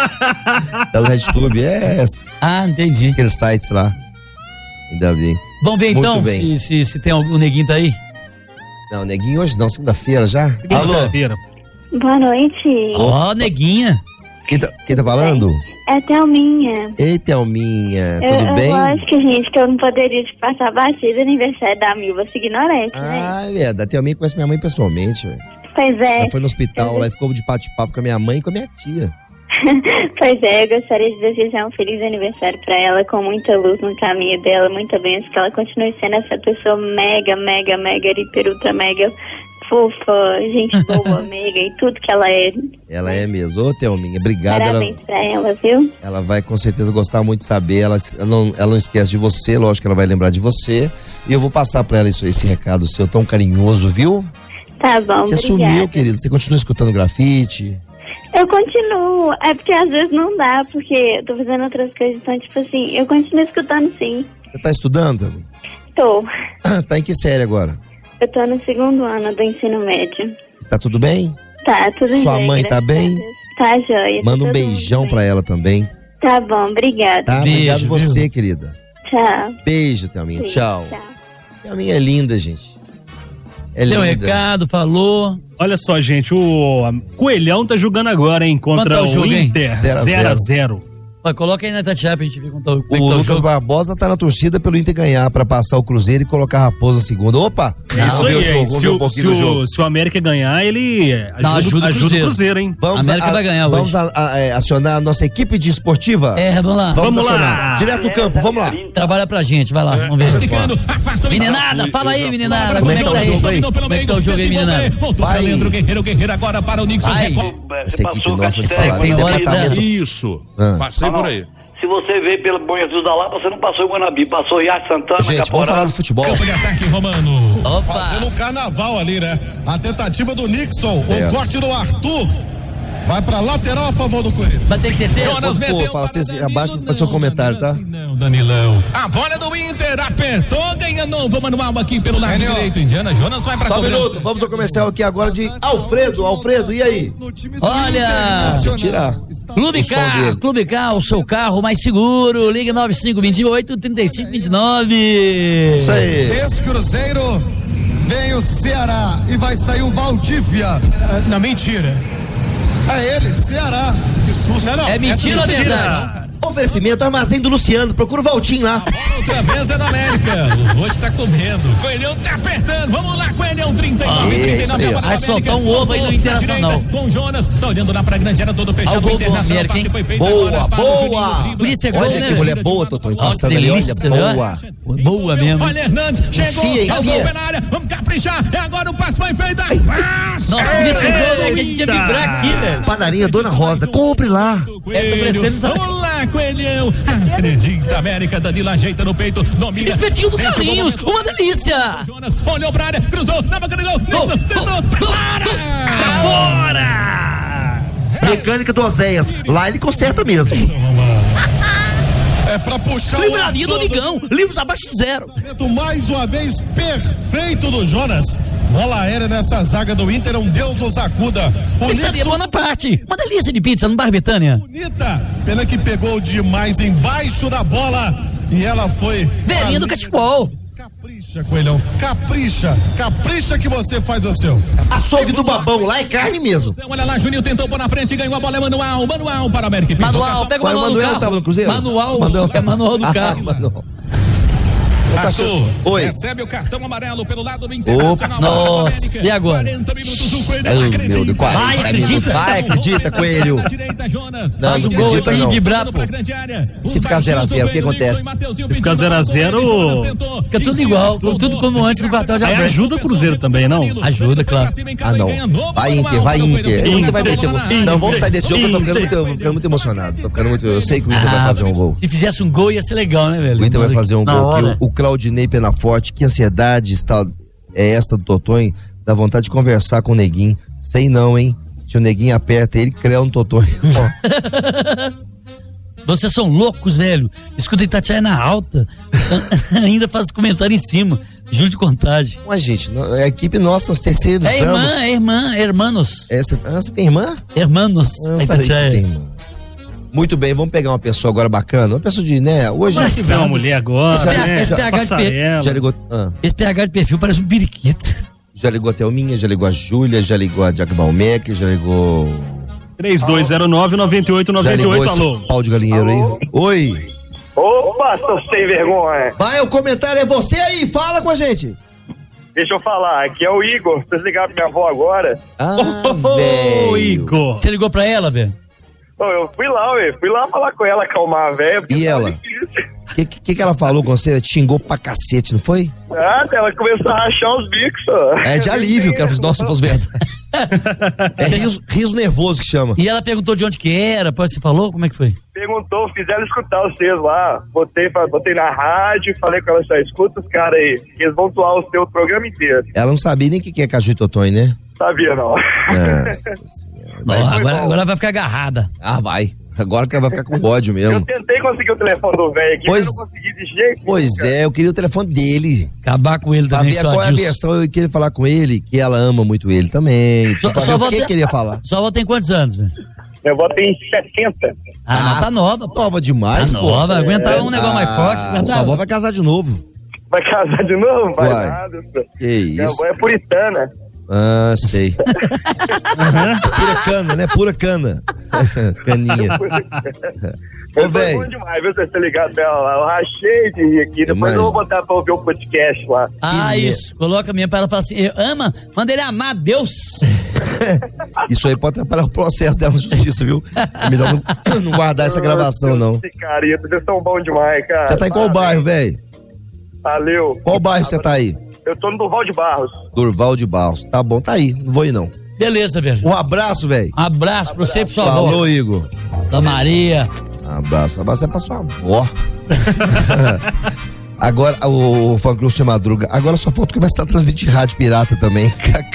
Tá no RedTube, é. Ah, entendi. Aqueles sites lá. Ainda bem. Vamos ver então se, se, se tem algum neguinho tá aí. Não, neguinho hoje não, segunda-feira já. Segunda-feira. Boa noite. Ó, oh, neguinha. Quem tá, quem tá falando? É Thelminha. Ei, Thelminha, eu, tudo bem? Eu acho que, gente, que eu não poderia te passar batida no aniversário da Milva Signorete, né? Ah, é verdade. A Thelminha conhece minha mãe pessoalmente, velho. Pois é. Ela foi no hospital, é. lá e ficou de bate-papo com a minha mãe e com a minha tia. Pois é, eu gostaria de desejar um feliz aniversário pra ela, com muita luz no caminho dela, muita bênção, que ela continue sendo essa pessoa mega, mega, mega, hiper, ultra, mega fofa, gente boa, mega, e tudo que ela é. Ela é mesmo. Ô, Thelminha, obrigado. Parabéns ela, pra ela, viu? Ela vai com certeza gostar muito de saber, ela, ela, não, ela não esquece de você, lógico que ela vai lembrar de você, e eu vou passar pra ela isso, esse recado seu tão carinhoso, viu? Tá bom, Você obrigada. sumiu, querido, você continua escutando grafite? Eu continuo, é porque às vezes não dá, porque eu tô fazendo outras coisas, então tipo assim, eu continuo escutando sim. Você tá estudando? Tô. Tá em que série agora? Eu tô no segundo ano do ensino médio. Tá tudo bem? Tá, tudo Sua bem, mãe tá graças bem? a Deus. Tá, joia. tá Manda um todo beijão mundo pra bem. ela também. Tá bom, obrigada. Tá? Beijo, Obrigado você, viu? querida. Tchau. Beijo, Thelminha. Beijo, Tchau. tchau. Thelminha é linda, gente. É Deu um linda. recado, falou. Olha só, gente, o Coelhão tá jogando agora, hein, contra Quanto é o o jogo, hein? Inter. zero a zero a zero. Vai, coloca aí na Tatiana pra gente ver como tá, como é que O tá o Lucas jogo. Barbosa tá na torcida pelo Inter ganhar pra passar o Cruzeiro e colocar a Raposa na segunda. Opa! Isso Vamos ver aí, o jogo, hein? vamos Se ver um o, pouquinho se do o- jogo. se o América ganhar, ele ajuda, Não, ajuda ajuda o o Cruzeiro. Cruzeiro, hein? A América a- vai ganhar vamos hoje. a- a- é, acionar a nossa equipe de esportiva? É, vamos lá. Vamos, Vamos acionar. lá. Direto do campo, vamos lá. Trabalha pra gente, vai lá, vamos ver. Meninada, fala aí, meninada. Como é que tá aí? jogo aí? Como é que tá o jogo aí, meninada? Vai. Guerreiro, Guerreiro agora para o Nixon. Ai, Essa equipe nossa de Você falar. tem hora departamento- Isso. Ah. Passei por aí. Se você veio pelo Bom Jesus da Lapa, você não passou em Guanabi, passou em Arte Santana. Gente, vamos Caporã. falar do futebol. Campo de ataque romano. Opa. Fazendo um carnaval ali, né? A tentativa do Nixon, É. o corte do Arthur. Vai pra lateral a favor do Coelho. Vai ter certeza? Jonas Pô, meteu fala para assim, Danilo, abaixo do não, seu comentário, tá? Não, Danilão. A bola do Inter apertou, ganha novo manual aqui pelo lado Daniel. direito. Indiana Jonas vai pra Só um cobrança. minuto, vamos ao comercial aqui agora de Alfredo. Alfredo, e aí? Olha, Se tirar. Clube o som Car, dele. Clube Car, o seu carro mais seguro. Ligue nove cinco dois oito, três cinco dois nove. Isso aí. Esse Cruzeiro vem o Ceará e vai sair o Valdívia. Na mentira. É ele, Ceará. Que susto. Não, não, É mentira ou essa verdade? Oferecimento Armazém do Luciano. Procura o Valtinho lá. Outra vez é da América. O Roxo tá comendo. Coelhão tá apertando. Vamos lá, Coelhão. trinta e nove, Ah, trinta e isso nove. aí, a ó. bola Vai da soltar América. um ovo aí no Voltou pra Internacional. direita Com Jonas. Tá olhando lá pra grande área, todo Olha fechado. o O gol do Internacional. América, passe hein? foi feito Boa, agora para o boa. Juninho Drible. Por isso é gol, Olha né? que mulher boa, Totônio. Olha que Passando ali, olha, delícia, né? boa. Boa mesmo. Olha, Hernandes chegou. Enfia, Salvou enfia. o pé na área. Vamos caprichar. É agora o passe foi feito. Nossa, por esse gol, né? Que a gente ia vibrar aqui, velho. Padaria Dona Rosa, compre lá. É, tô precisando saber. Vamos lá, Coelhão. Acredita, América. Danilo ajeita no peito. Domina. Espetinho do Sente o Carlinhos, momento. uma delícia. Jonas olhou pra área, cruzou, na boca do gol. Gol, Nilson tentou. gol, Para! Bora! Mecânica do Oséias. Lá ele conserta mesmo. É pra puxar Livraria o do Amigão, livros abaixo de zero. lançamento mais uma vez perfeito do Jonas. Bola aérea nessa zaga do Inter, um Deus nos acuda. O Pizzaria Nixon Bonaparte, uma delícia de pizza no Bar Betânia. bonita, pena que pegou demais embaixo da bola e ela foi. Velhinha do Cachecol. Capricha, Coelhão, capricha, capricha que você faz o seu. Açougue do Babão, lá é carne mesmo. Olha lá, Juninho tentou pôr na frente, ganhou a bola, é manual, manual para a América. e pintou. Manual, pega o Qual era o manual do Manuel carro. tava no Cruzeiro? Manual, Manuel. é manual do Ah, carro. manual. Arthur, Oi. recebe o cartão amarelo pelo lado do Internacional. Nossa, e agora? quarenta minutos, o Coelho Ai, acredita. meu Deus, quarenta Vai, minutos. acredita? Vai, acredita, Coelho. Na direita, Jonas. Não, Faz um não gol acredita, aí não. de brabo. Se ficar zero a zero, o que acontece? Se ficar zero a zero, Fica tudo igual, tudo como antes no quartel de aí aberto. ajuda o Cruzeiro também, não? Ajuda, claro. Ah, não. Vai Inter, vai Inter. O Inter vai meter gol. Não, vamos sair desse jogo que eu tô ficando muito, eu tô ficando muito emocionado. Tô ficando muito, eu sei que o Inter vai fazer um gol. Se fizesse um gol ia ser legal, né, velho? O Inter vai fazer um Na gol. hora. Que o, o Claudinei Penaforte, que ansiedade está, é essa do Totonho, dá vontade de conversar com o Neguinho. Sei não, hein? Se o Neguinho aperta ele, creu no Totonho. Vocês são loucos, velho. Escuta Itatiaia na alta. Ainda faz comentário em cima. Júlio de Contagem. Mas, gente, no- a equipe nossa, nós terceirizamos. É irmã, é irmã, hermanos. Essa, ah, você tem irmã? Hermanos. Eu não a sabia que Itatiaia. tem irmã. Muito bem, vamos pegar uma pessoa agora bacana. Uma pessoa de, né? Hoje. Mas se tiver uma mulher agora, Já- né? Esse P H de Passarela. Já ligou. Ah, Esse P H de perfil parece um periquito. já ligou a Thelminha, já ligou a Júlia, já ligou a Jack Balmec, já ligou. três dois zero nove, nove oito Já nove ligou oito, esse alô. pau de galinheiro aí? Oi! Opa, seu sem vergonha. Vai, o comentário é você aí, fala com a gente! Deixa eu falar, aqui é o Igor. Vocês ligaram pra minha avó agora? Ah, Ô, velho. Igor. Você ligou pra ela, velho? Ô, eu fui lá, ué, fui lá falar com ela, acalmar a velha. E ela? O que, que que ela falou com você? Te xingou pra cacete, não foi? Ah, ela começou a rachar os bicos, ó. É de alívio que ela fez, nossa, se fosse verdade. É riso, riso nervoso que chama. E ela perguntou de onde que era, você falou? Como é que foi? Perguntou, fizeram escutar vocês lá. Botei, botei na rádio, falei com ela, só escuta os caras aí, que eles vão doar o seu programa inteiro. Ela não sabia nem o que, que é Caju e Totonho, né? Sabia, não. Nossa Ó, agora, agora ela vai ficar agarrada. Ah, vai. Agora que ela vai ficar com ódio mesmo. Eu tentei conseguir o telefone do velho aqui, Pois- mas não consegui de jeito. Pois é, eu queria o telefone dele. Acabar com ele Pra também, ver só qual é a Adilson. versão, eu queria falar com ele, que ela ama muito ele também. Só, Pra ver só o vou que ter- queria falar. Sua avó tem quantos anos, velho? Minha avó tem setenta. Ah, mas tá nova. pô. Nova demais, Tá pô. nova, aguentava um negócio mais forte, Ah, aguentava. sua avó vai casar de novo. Vai casar de novo? Vai Uai. nada, senhor. Que Minha isso. avó é puritana. Ah, sei. Pura cana, né? Pura cana. Caninha. Ô, Foi velho. bom demais, viu? Você tá ligado dela lá. Eu rachei de rir aqui. Depois Imagina. eu vou botar pra ouvir o podcast lá. Ah, isso. Coloca mesmo pra ela falar assim, ama, manda ele amar Deus. Isso aí pode atrapalhar o processo dela na justiça, viu? É melhor não, não guardar essa gravação, não. Esse carinha, vocês são bons demais, cara. Você tá em qual bairro, velho? Valeu. Qual bairro você tá aí? Eu tô no Durval de Barros. Durval de Barros. Tá bom, tá aí. Não vou ir, não. Beleza, velho. Um abraço, velho. Abraço pra você e pra sua avó. Falou, Igor. Da Maria. Abraço. Abraço é pra sua avó. Agora, o, o fã clube de Madruga. Agora só falta começar a transmitir rádio pirata também.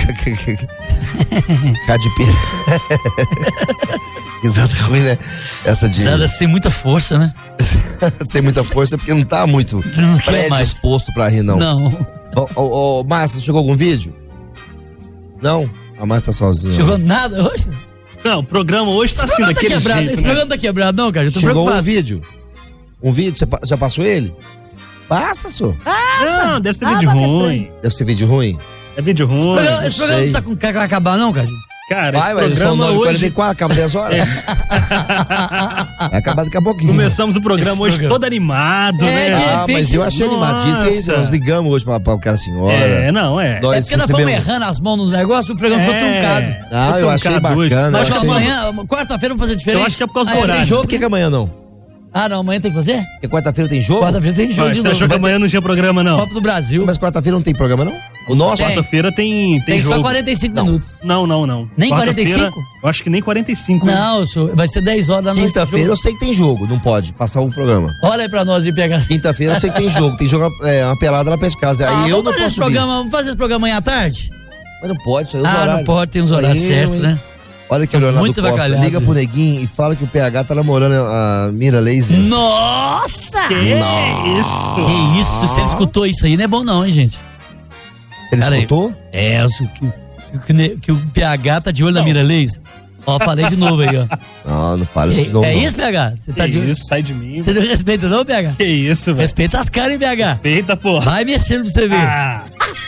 Rádio pirata. Risada ruim, né? Essa de. Risada sem muita força, né? Sem muita força, porque não tá muito Não quer predisposto pra rir, não. Não. Ô, ô, ô, Márcia, chegou algum vídeo? Não? A Márcia tá sozinha. Chegou nada hoje? Não, o programa hoje tá Esse assim, programa tá daquele quebrado. jeito, Esse né? programa tá quebrado, não, cara. Eu tô Chegou preocupado. um vídeo? Um vídeo? Você pa- já passou ele? Passa, senhor. Não, deve ser Ah, vídeo mas que ruim. Deve ser vídeo ruim? É vídeo Esse ruim. programa, esse programa sei. não tá com cara que vai acabar, não, cara? Cara, Vai, esse mas são programa nove e quarenta e hoje... quatro, acaba dez horas. Vai acabar daqui a pouquinho. Começamos o programa Esse hoje programa. todo animado, É, né? de Ah, repente- mas eu achei animadinho, que é isso? Nossa. Nós ligamos hoje pra, pra aquela senhora. É, não, é. É Nós porque nós fomos recebemos... errando as mãos nos negócios, o programa ficou truncado. Ah, eu achei truncado hoje. bacana. Nós eu acho que achei... amanhã, quarta-feira, vamos fazer diferente. Eu acho que é por causa do Ah, horário. Tem jogo, Por que, né? que amanhã não? Ah, não, amanhã tem que fazer? Porque quarta-feira tem jogo? Quarta-feira tem jogo Mas de você novo. achou que amanhã não tinha programa, não? Copa do Brasil. Mas quarta-feira não tem programa, não? O nosso? Tem. Quarta-feira tem, tem, Tem jogo. só quarenta e cinco Não. minutos. Não, não, não. Nem Quarta-feira, quarenta e cinco? Eu acho que nem quarenta e cinco. né? Não, senhor, vai ser dez horas da noite. Quinta-feira eu jogo. sei que tem jogo, não pode passar o programa. Olha aí pra nós e pega assim. Quinta-feira eu sei que tem jogo, tem jogo, é, uma pelada lá perto de casa. Aí Ah, eu vamos não fazer esse posso vir. programa, vamos fazer esse programa amanhã à tarde? Mas não pode, isso aí é os Ah, horários. não pode, tem os horários Aí, certos, hein? né? Olha aqui o Leonardo Muito Costa, avacalhado. liga pro Neguinho e fala que o P H tá namorando a Mira Laser. Nossa! Que isso? Que isso? Se ele escutou isso aí, não é bom não, hein, gente? Ele Pera aí. escutou? É, o que, que, que- que o P H tá de olho na Mira Laser. Ó, falei de novo aí, ó. Não, não fala isso de novo. É, é não. isso, P H? Você tá Que de olho? isso, sai de mim. Você não respeita não, P H? Que isso, velho. Respeita as caras, hein, P H? Respeita, porra. Vai mexendo pra você ver. Ah,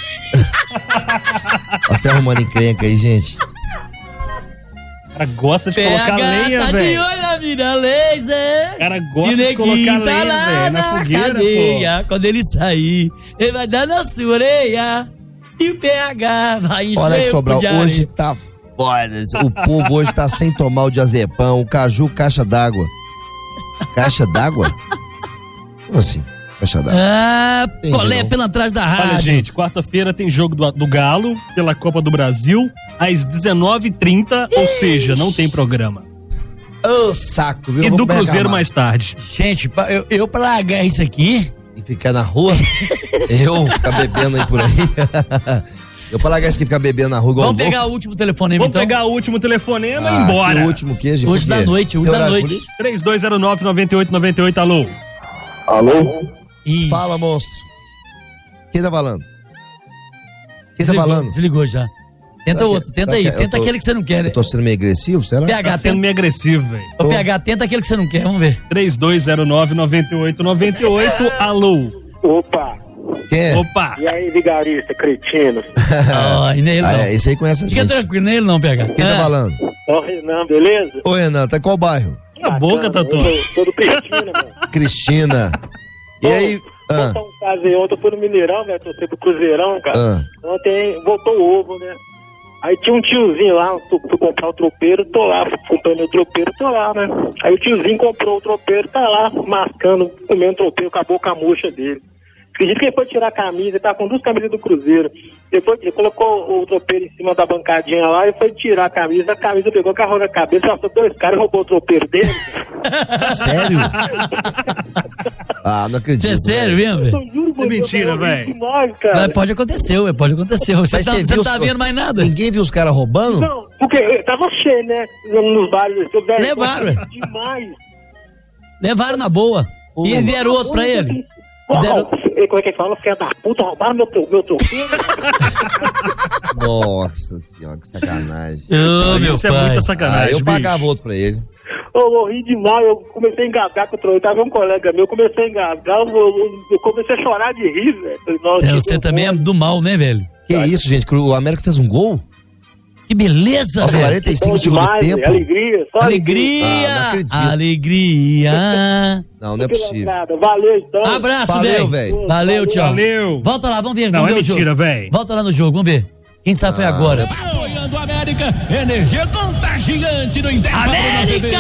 Você arrumando encrenca aí, gente. o cara gosta de colocar P H lenha, tá de velho. olho na Mira Laser. O cara gosta E de neguinho colocar tá lenha, lá velho, na na fogueira, cadeia. Quando ele sair, ele vai dar na sua orelha. E o P H vai encher Olha que o Sobral, cu de areia. hoje tá foda. O povo hoje tá sem tomar o diazepam, o caju, caixa d'água. Caixa d'água? Como assim? Caixa d'água. Ah, Entendi, colé não. pela trás da rádio. Olha, gente, quarta-feira tem jogo do, do Galo pela Copa do Brasil às dezenove e trinta, ou seja, não tem programa. Ô, saco, viu? E Vou do Cruzeiro reclamar. mais tarde. Gente, pra- eu, eu pra largar isso aqui, E ficar na rua, eu ficar bebendo aí por aí. Eu pra largar isso aqui e ficar bebendo na rua igual vamos um pegar louco. o último telefonema Vamos então. pegar o último telefonema Ah, e ir embora. que último que, gente? Hoje Por quê? da noite, hoje Tem da horário noite. político? três dois zero nove, nove oito nove oito, alô. Alô? Ih, Fala, monstro. Quem tá falando? Quem tá desligou, falando? desligou já. Tenta Será que- outro, tenta será aí, que eu tenta tô- aquele que você não quer. Eu tô sendo meio agressivo, será? P H, Tá sendo tenta, meio agressivo, velho. ô, P H, tenta aquele que você não quer, vamos ver. três dois zero nove, nove oito nove oito, alô. Opa! Quem é? Opa. E aí, vigarista, cretino? Ah, e nem ele Ah, não. é, esse aí conhece a Fica gente. tranquilo, nem ele não, P H. Quem tá Ah, falando? Ó, Renan, beleza? Ô, Renan, tá em qual bairro? Na boca, Tatu. Eu tô- Tô do Cristina, mano. Cristina. E aí? Ah, Contar um caso aí, ontem eu fui no Mineirão, velho, torcer pro Cruzeirão, cara. ah. Ontem voltou o ovo, né? Aí tinha um tiozinho lá, fui, fui comprar o tropeiro, tô lá, fui comprando o tropeiro, tô lá, né? Aí o tiozinho comprou o tropeiro, tá lá, mascando, comendo o tropeiro com a boca murcha dele. Acredito que ele foi tirar a camisa, ele tá com duas camisas do Cruzeiro. Depois ele colocou o tropeiro em cima da bancadinha lá e foi tirar a camisa, a camisa pegou, carrou na cabeça, passou dois caras e roubou o tropeiro dele. Sério? Ah, não acredito. Você é sério mesmo, velho? É mentira, velho. Mas pode acontecer, ué, pode acontecer. Você Mas tá, você você viu não tá os- vendo mais nada? Ninguém viu os caras roubando? Não, porque tava cheio, né? Nos bares. eu- velho, Levaram, ué. Demais. Levaram na boa. E deram outro pra ele. E deram... Como é que ele fala? Filha da puta, roubaram meu, tro- meu tropeiro. Nossa senhora, que sacanagem. Ô, meu Isso é pai. muita Ah, sacanagem, eu bicho. pagava outro pra ele. Eu morri demais, eu comecei a engasgar com o tropeiro. Tava um colega meu, comecei a engasgar, eu, eu- eu comecei a chorar de rir, velho. Falei, nossa, Você, você que também é do mal, né, velho? Que isso, gente? que O América fez um gol? Que beleza, Aos velho. quarenta e cinco bom do segundo demais, tempo. velho, alegria, só Alegria! Ah, não acredito. Alegria! Não, não é Que possível. lembrada. Valeu, então. Abraço, Valeu, velho. velho. Valeu, tchau. Valeu. Volta lá, vamos ver. Não, vamos é ver o mentira, jogo. velho. Volta lá no jogo, vamos ver. Quem sabe foi agora. Apoiando a América, energia contagiante no intervalo. América!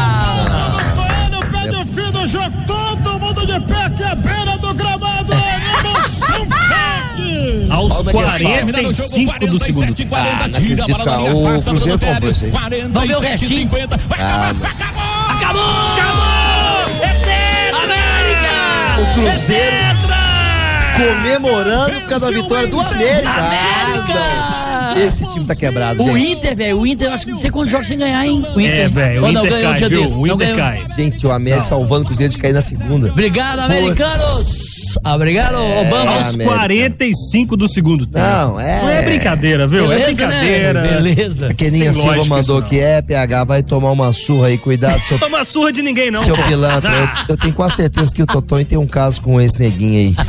No pé do fim do jogo, todo mundo de pé aqui à beira do gramado. Emoção forte. Aos Olha como é que é quarenta e cinco do segundo. Ah, não acredito, cara. O Cruzeiro comprou isso aí. Vamos ver o restinho. Ah, não. Acabou! Acabou! É tetra! América! O Cruzeiro É tetra! comemorando por causa da vitória do América. América! Ah, não. Esse time tá quebrado, O gente. Inter, velho, o Inter, eu acho que não sei quantos jogos sem ganhar, hein? O Inter. É, velho, o Ou não, Inter ganhou um cai, dia viu? desse. O Não Inter ganhou. cai. Gente, o América Não. salvando o Cruzeiro de cair na segunda. Obrigado, americanos! Obrigado, Obama. Aos América. quarenta e cinco do segundo tempo. Não, é. Não é brincadeira, viu? Beleza, é brincadeira. né? Beleza. A Keninha Tem Silva lógica mandou isso, não. que é, P H, vai tomar uma surra aí, cuidado, seu, Toma surra de ninguém, não. seu pô. pilantra. Ah. Eu, eu tenho quase certeza que o Totonho tem um caso com esse neguinho aí.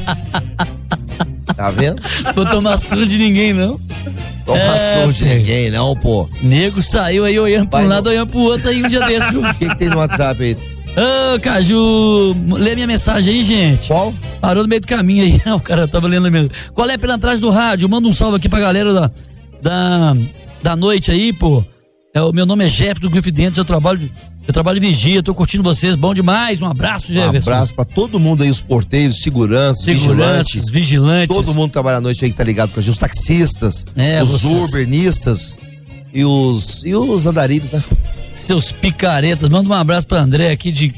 Tá vendo? Vou tomar surra de ninguém, não. Toma É, surra de filho. ninguém, não, pô. Nego saiu aí olhando pra um Vai, lado, olhando pro outro aí um dia desse, viu? O que, que tem no WhatsApp aí? Ô, Caju, lê minha mensagem aí, gente. Qual? Parou no meio do caminho aí. O cara tava lendo mesmo. Qual é a pilantragem do rádio? Manda um salve aqui pra galera da, da, da noite aí, pô. É, o meu nome é Jeff do Grifidentes, eu trabalho, eu trabalho de vigia, tô curtindo vocês, bom demais. Um abraço, Um Jefferson. abraço pra todo mundo aí, os porteiros, seguranças, Seguranças, vigilantes. vigilantes. Todo mundo que trabalha à noite aí que tá ligado com a gente, os taxistas, É, os vocês- urbanistas e os, e os andarilhos, né? Seus picaretas. Manda um abraço pra André aqui de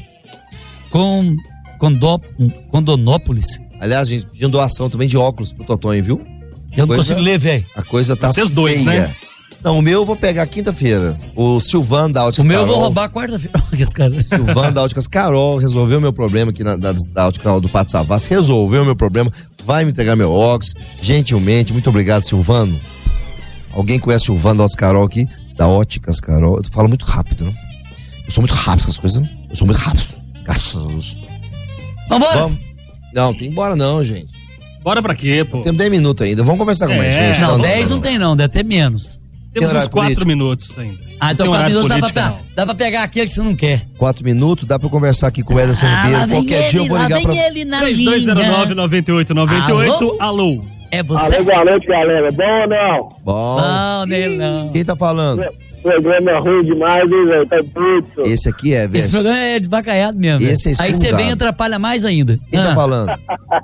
Com, Condó, Condonópolis. Aliás, gente, pedindo doação também de óculos pro Totonho, viu? Eu não consigo ler, velho. A coisa tá Vocês dois, feia. né? Não, o meu eu vou pegar quinta-feira. O Silvano da Óticas O meu eu Carol. vou roubar quarta-feira. Esse cara. Silvano da Óticas Carol resolveu meu problema aqui na, da, da Ótica Carol do Pato Savassi. Resolveu meu problema. Vai me entregar meu óculos. Gentilmente, muito obrigado, Silvano. Alguém conhece o Silvano da Óticas Carol aqui? Da Óticas Carol. Eu falo muito rápido, né? Eu sou muito rápido com as coisas, né? Eu sou muito rápido. Graças a Deus. Vambora? Vamos. Não, tem que ir embora não, gente. Bora pra quê, pô? Temos dez minutos ainda. Vamos conversar com É. mais gente. Não, dez não tem não, deve ter menos. Temos Tem uns horário quatro político? minutos ainda. Ah, então Tem quatro horário minutos dá pra, político, pe- dá pra pegar aquele que você não quer. Quatro minutos, dá pra eu conversar aqui com o Ederson Ah, lá Ribeiro. vem Qualquer ele, dia eu vou lá ligar vem pra... ele na três dois zero nove, linha. nove oito nove oito, alô? É você? Alô, boa noite, galera. Bom ou não? Bom. Não, nele não. Quem tá falando? Programa ruim demais, hein, velho? Tá puto. Esse aqui é, Esse velho. programa é desbacaiado mesmo. Esse é velho. Aí você espungado. vem e atrapalha mais ainda. Quem tá Ah, falando?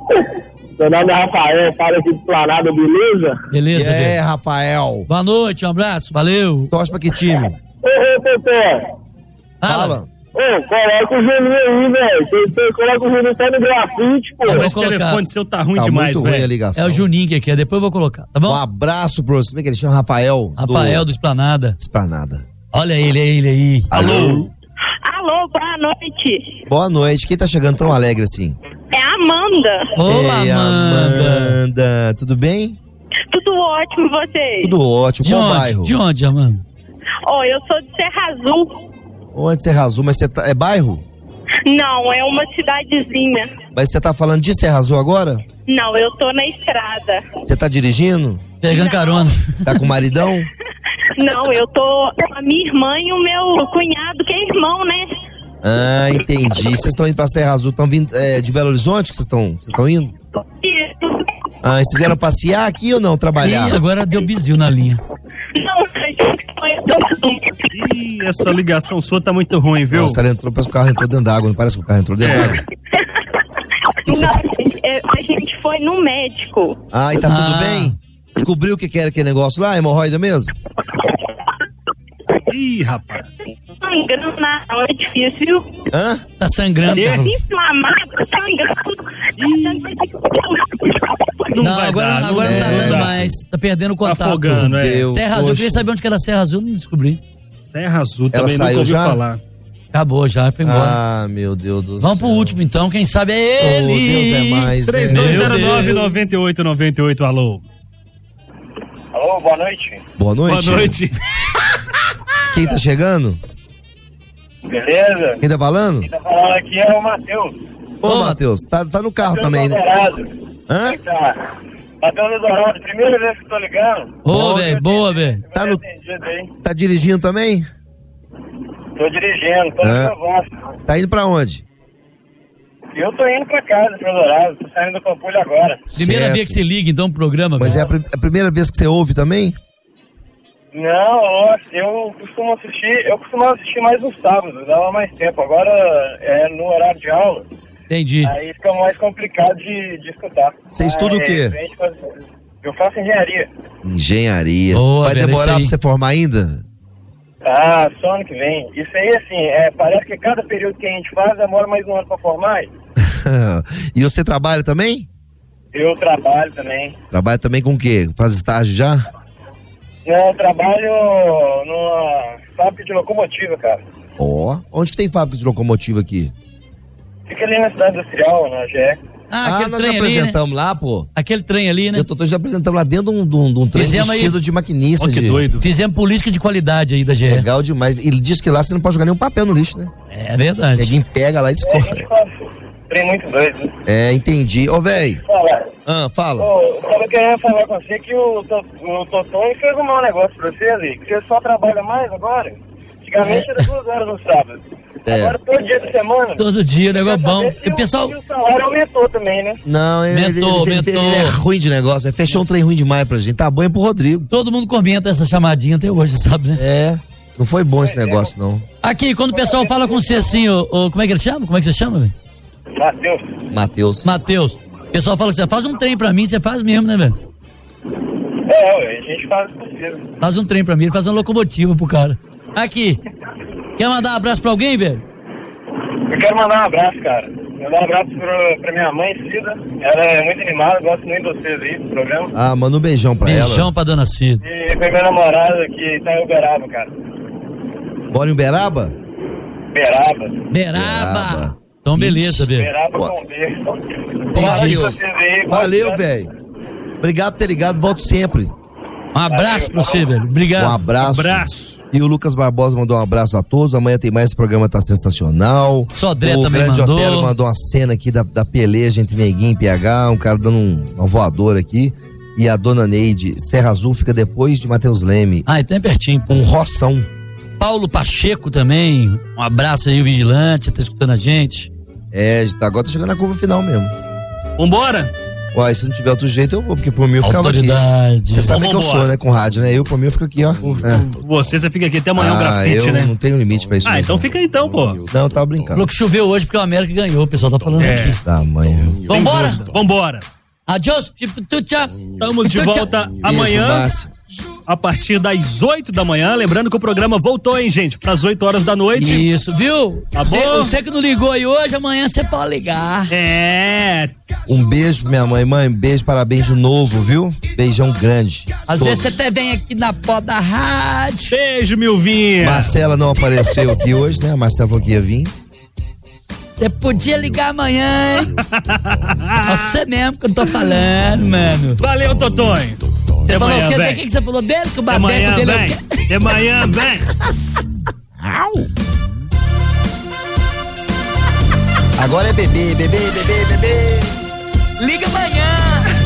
Meu nome é Rafael, fala aqui do Planada, beleza? Beleza, É, velho. Rafael. Boa noite, um abraço, valeu. Torce pra que time? Ô, ô, Totó. Fala. Ô, coloca o Juninho aí, velho. Você- você Coloca o Juninho só no grafite, pô. Eu vou Esse colocar. telefone seu tá ruim Tá demais, muito ruim a velho. ligação. É o Juninho que quer, depois eu vou colocar, tá bom? Um abraço pro... Como é que ele chama? Rafael? Rafael do Esplanada. Esplanada. Olha ele, é ele aí. Alô? Alô, boa noite. Boa noite. Quem tá chegando tão alegre assim? É a Amanda. Olá, Ei, Amanda. Amanda. Tudo bem? Tudo ótimo, vocês? Tudo ótimo. De Qual onde? bairro? De onde, Amanda? Ó, eu sou de Serra Azul. Onde você Azul? Mas você tá... É bairro? Não, é uma cidadezinha. Mas você tá falando de Serra Azul agora? Não, eu tô na estrada. Você tá dirigindo? Pegando carona. Tá com o maridão? Não, eu tô com a minha irmã e o meu cunhado, que é irmão, né? Ah, entendi. Vocês estão indo pra Serra Azul, estão vindo é, de Belo Horizonte que vocês estão vocês estão indo? Isso. Ah, e vocês vieram passear aqui ou não? E Trabalhar? agora deu bizil na linha. Ih, essa ligação sua tá muito ruim, viu? Nossa, ela entrou, parece que o carro entrou dentro d'água, não parece que o carro entrou dentro d'água. Não, gente, é, a gente foi no médico. Ah, e tá Ah. tudo bem? Descobriu o que que era aquele negócio lá? Hemorroida mesmo? Ih, rapaz. Sangrando na mão é difícil. Hã? Tá sangrando. É. Inflamado, sangrando. Não, Não, vai agora, dar, agora não, não tá dá. dando mais. Tá perdendo o contato. afogando, é. Deus, Serra Azul, eu poxa. queria saber onde que era Serra Azul, não descobri. Serra Azul Ela também nunca saiu ouvi já? falar. Acabou já, foi embora. Ah, meu Deus do Vamos céu. pro último então, quem sabe é Oh, ele. Deus é mais, né? três dois zero nove, Meu Deus. nove oito nove oito, alô. Alô, boa noite. Boa noite. Boa noite. Quem tá chegando? Beleza? Quem tá falando? Quem tá falando aqui é o Matheus. Ô, Matheus, tá, tá no carro também, né? Dourado. Hã? Tá. Matheus Dourado, primeira vez que tô ligando. Ô, velho, boa, velho. Tá, no, Atendido aí. tá dirigindo também? Tô dirigindo, tô Ah. no voz. Tá indo pra onde? Eu tô indo pra casa, pra Dourado. Tô saindo do Pampulho agora. Primeira Certo. vez que você liga então pro programa, Mas é velho. a, pri- a primeira vez que você ouve também? Não, ó, eu costumo assistir, eu costumava assistir mais nos sábados, dava mais tempo. Agora é no horário de aula, Entendi. aí fica mais complicado de, de escutar. Você estuda o quê? Mas, a gente faz- Eu faço engenharia. Engenharia. Boa, Vai velho, demorar isso pra aí. você formar ainda? Ah, só ano que vem. Isso aí, assim, é, parece que cada período que a gente faz demora mais um ano pra formar. E você trabalha também? Eu trabalho também. Trabalha também com o quê? Faz estágio já? Não, eu trabalho numa fábrica de locomotiva, cara. Ó. Onde que tem fábrica de locomotiva aqui? Fica ali na cidade industrial, na G E. Ah, Ah, aquele nós já trem ali, né? apresentamos lá, pô. Aquele trem ali, né? Eu tô, já apresentamos lá dentro de um, de um, de um trem Fizemos aí- vestido de maquinista. Ó, que de... doido. Fizemos política de qualidade aí da G E. Legal demais. Ele disse que lá você não pode jogar nenhum papel no lixo, né? É verdade. Ninguém pega lá e A escorre. gente faz trem muito doido, né? É, entendi. Ô, velho. Fala. Ah, fala. Ô, eu tava querendo falar com você que o, To- o Totonho fez um mau negócio pra você ali, que você só trabalha mais agora. Antigamente era duas horas no sábado. É. Agora todo dia da semana. Todo dia, negócio bom. Saber se E o pessoal... E o salário aumentou também, né? Não, ele, Mentou, ele, ele, ele mentou. é ruim de negócio. Ele fechou um trem ruim demais pra gente. Tá bom é pro Rodrigo. Todo mundo comenta essa chamadinha até hoje, sabe, né? É. Não foi bom esse negócio, não. Aqui, quando o pessoal fala com você assim, ô, ô, como é que ele chama? Como é que você chama, velho? Matheus. Matheus. Matheus. O pessoal fala que você faz um trem pra mim, você faz mesmo, né, velho? É, ué, a gente faz o possível. Faz um trem pra mim, ele faz uma locomotiva pro cara. Aqui. Quer mandar um abraço pra alguém, velho? Eu quero mandar um abraço, cara. Mandar um abraço pra, pra minha mãe, Cida. Ela é muito animada, gosto muito de vocês aí do programa. Ah, manda um beijão pra Beijão ela. pra dona Cida. E foi minha namorada que tá em Uberaba, cara. Bora em Uberaba? Uberaba. Beraba. Então, beleza, velho. Uberaba Ó. com B. Valeu. Vocês aí, Valeu, gosto- velho. Obrigado por ter ligado. Volto sempre. Um abraço pra você, velho. Obrigado. Um abraço. Abraço. E o Lucas Barbosa mandou um abraço a todos. Amanhã tem mais, esse programa tá sensacional. Sodré o também Grande mandou. Otero mandou uma cena aqui da, da peleja entre Neguinho e P H, um cara dando um, uma voadora aqui. E a dona Neide, Serra Azul fica depois de Matheus Leme. Ah, então é pertinho. Um roção. Paulo Pacheco também. Um abraço aí, o Vigilante, tá escutando a gente. É, agora tá chegando na curva final mesmo. Vambora? Uai, se não tiver outro jeito, eu vou, porque por mim eu ficava aqui. Autoridade. Você sabe Então que eu vambora. sou, né, com rádio, né? Eu, por mim, eu fico aqui, ó. É. Você, você fica aqui até amanhã, o Ah, grafite, eu né? não tenho limite pra isso. Ah, mesmo. então fica aí então, pô. Não, eu tava brincando. Falou que choveu hoje porque o América ganhou, o pessoal tá falando É. aqui. Tá, mãe. Vambora? Sem dúvida. Vambora. Adiós. Tchau. Estamos de Tchau, tchau. volta Beijo, amanhã, Márcia. a partir das oito da manhã. Lembrando que o programa voltou, hein, gente? Pras oito horas da noite. Isso, viu? Tá Você, bom? você que não ligou aí hoje, amanhã você pode ligar. É. Um beijo pra minha mãe. Mãe, beijo, parabéns de novo, viu? Beijão grande. Às Todos. vezes você até vem aqui na porta da rádio. Beijo, Milvinha. Marcela não apareceu aqui hoje, né? A Marcela falou que ia vir. Você podia ligar amanhã, hein? Você mesmo que eu tô falando, mano. Valeu, Totonho. Você Até falou amanhã, o quê? vem. O que que você falou dele? Que o Até babeco amanhã, dele é o vem. quê? Até amanhã, vem. Agora é bebê, bebê, bebê, bebê. Liga amanhã.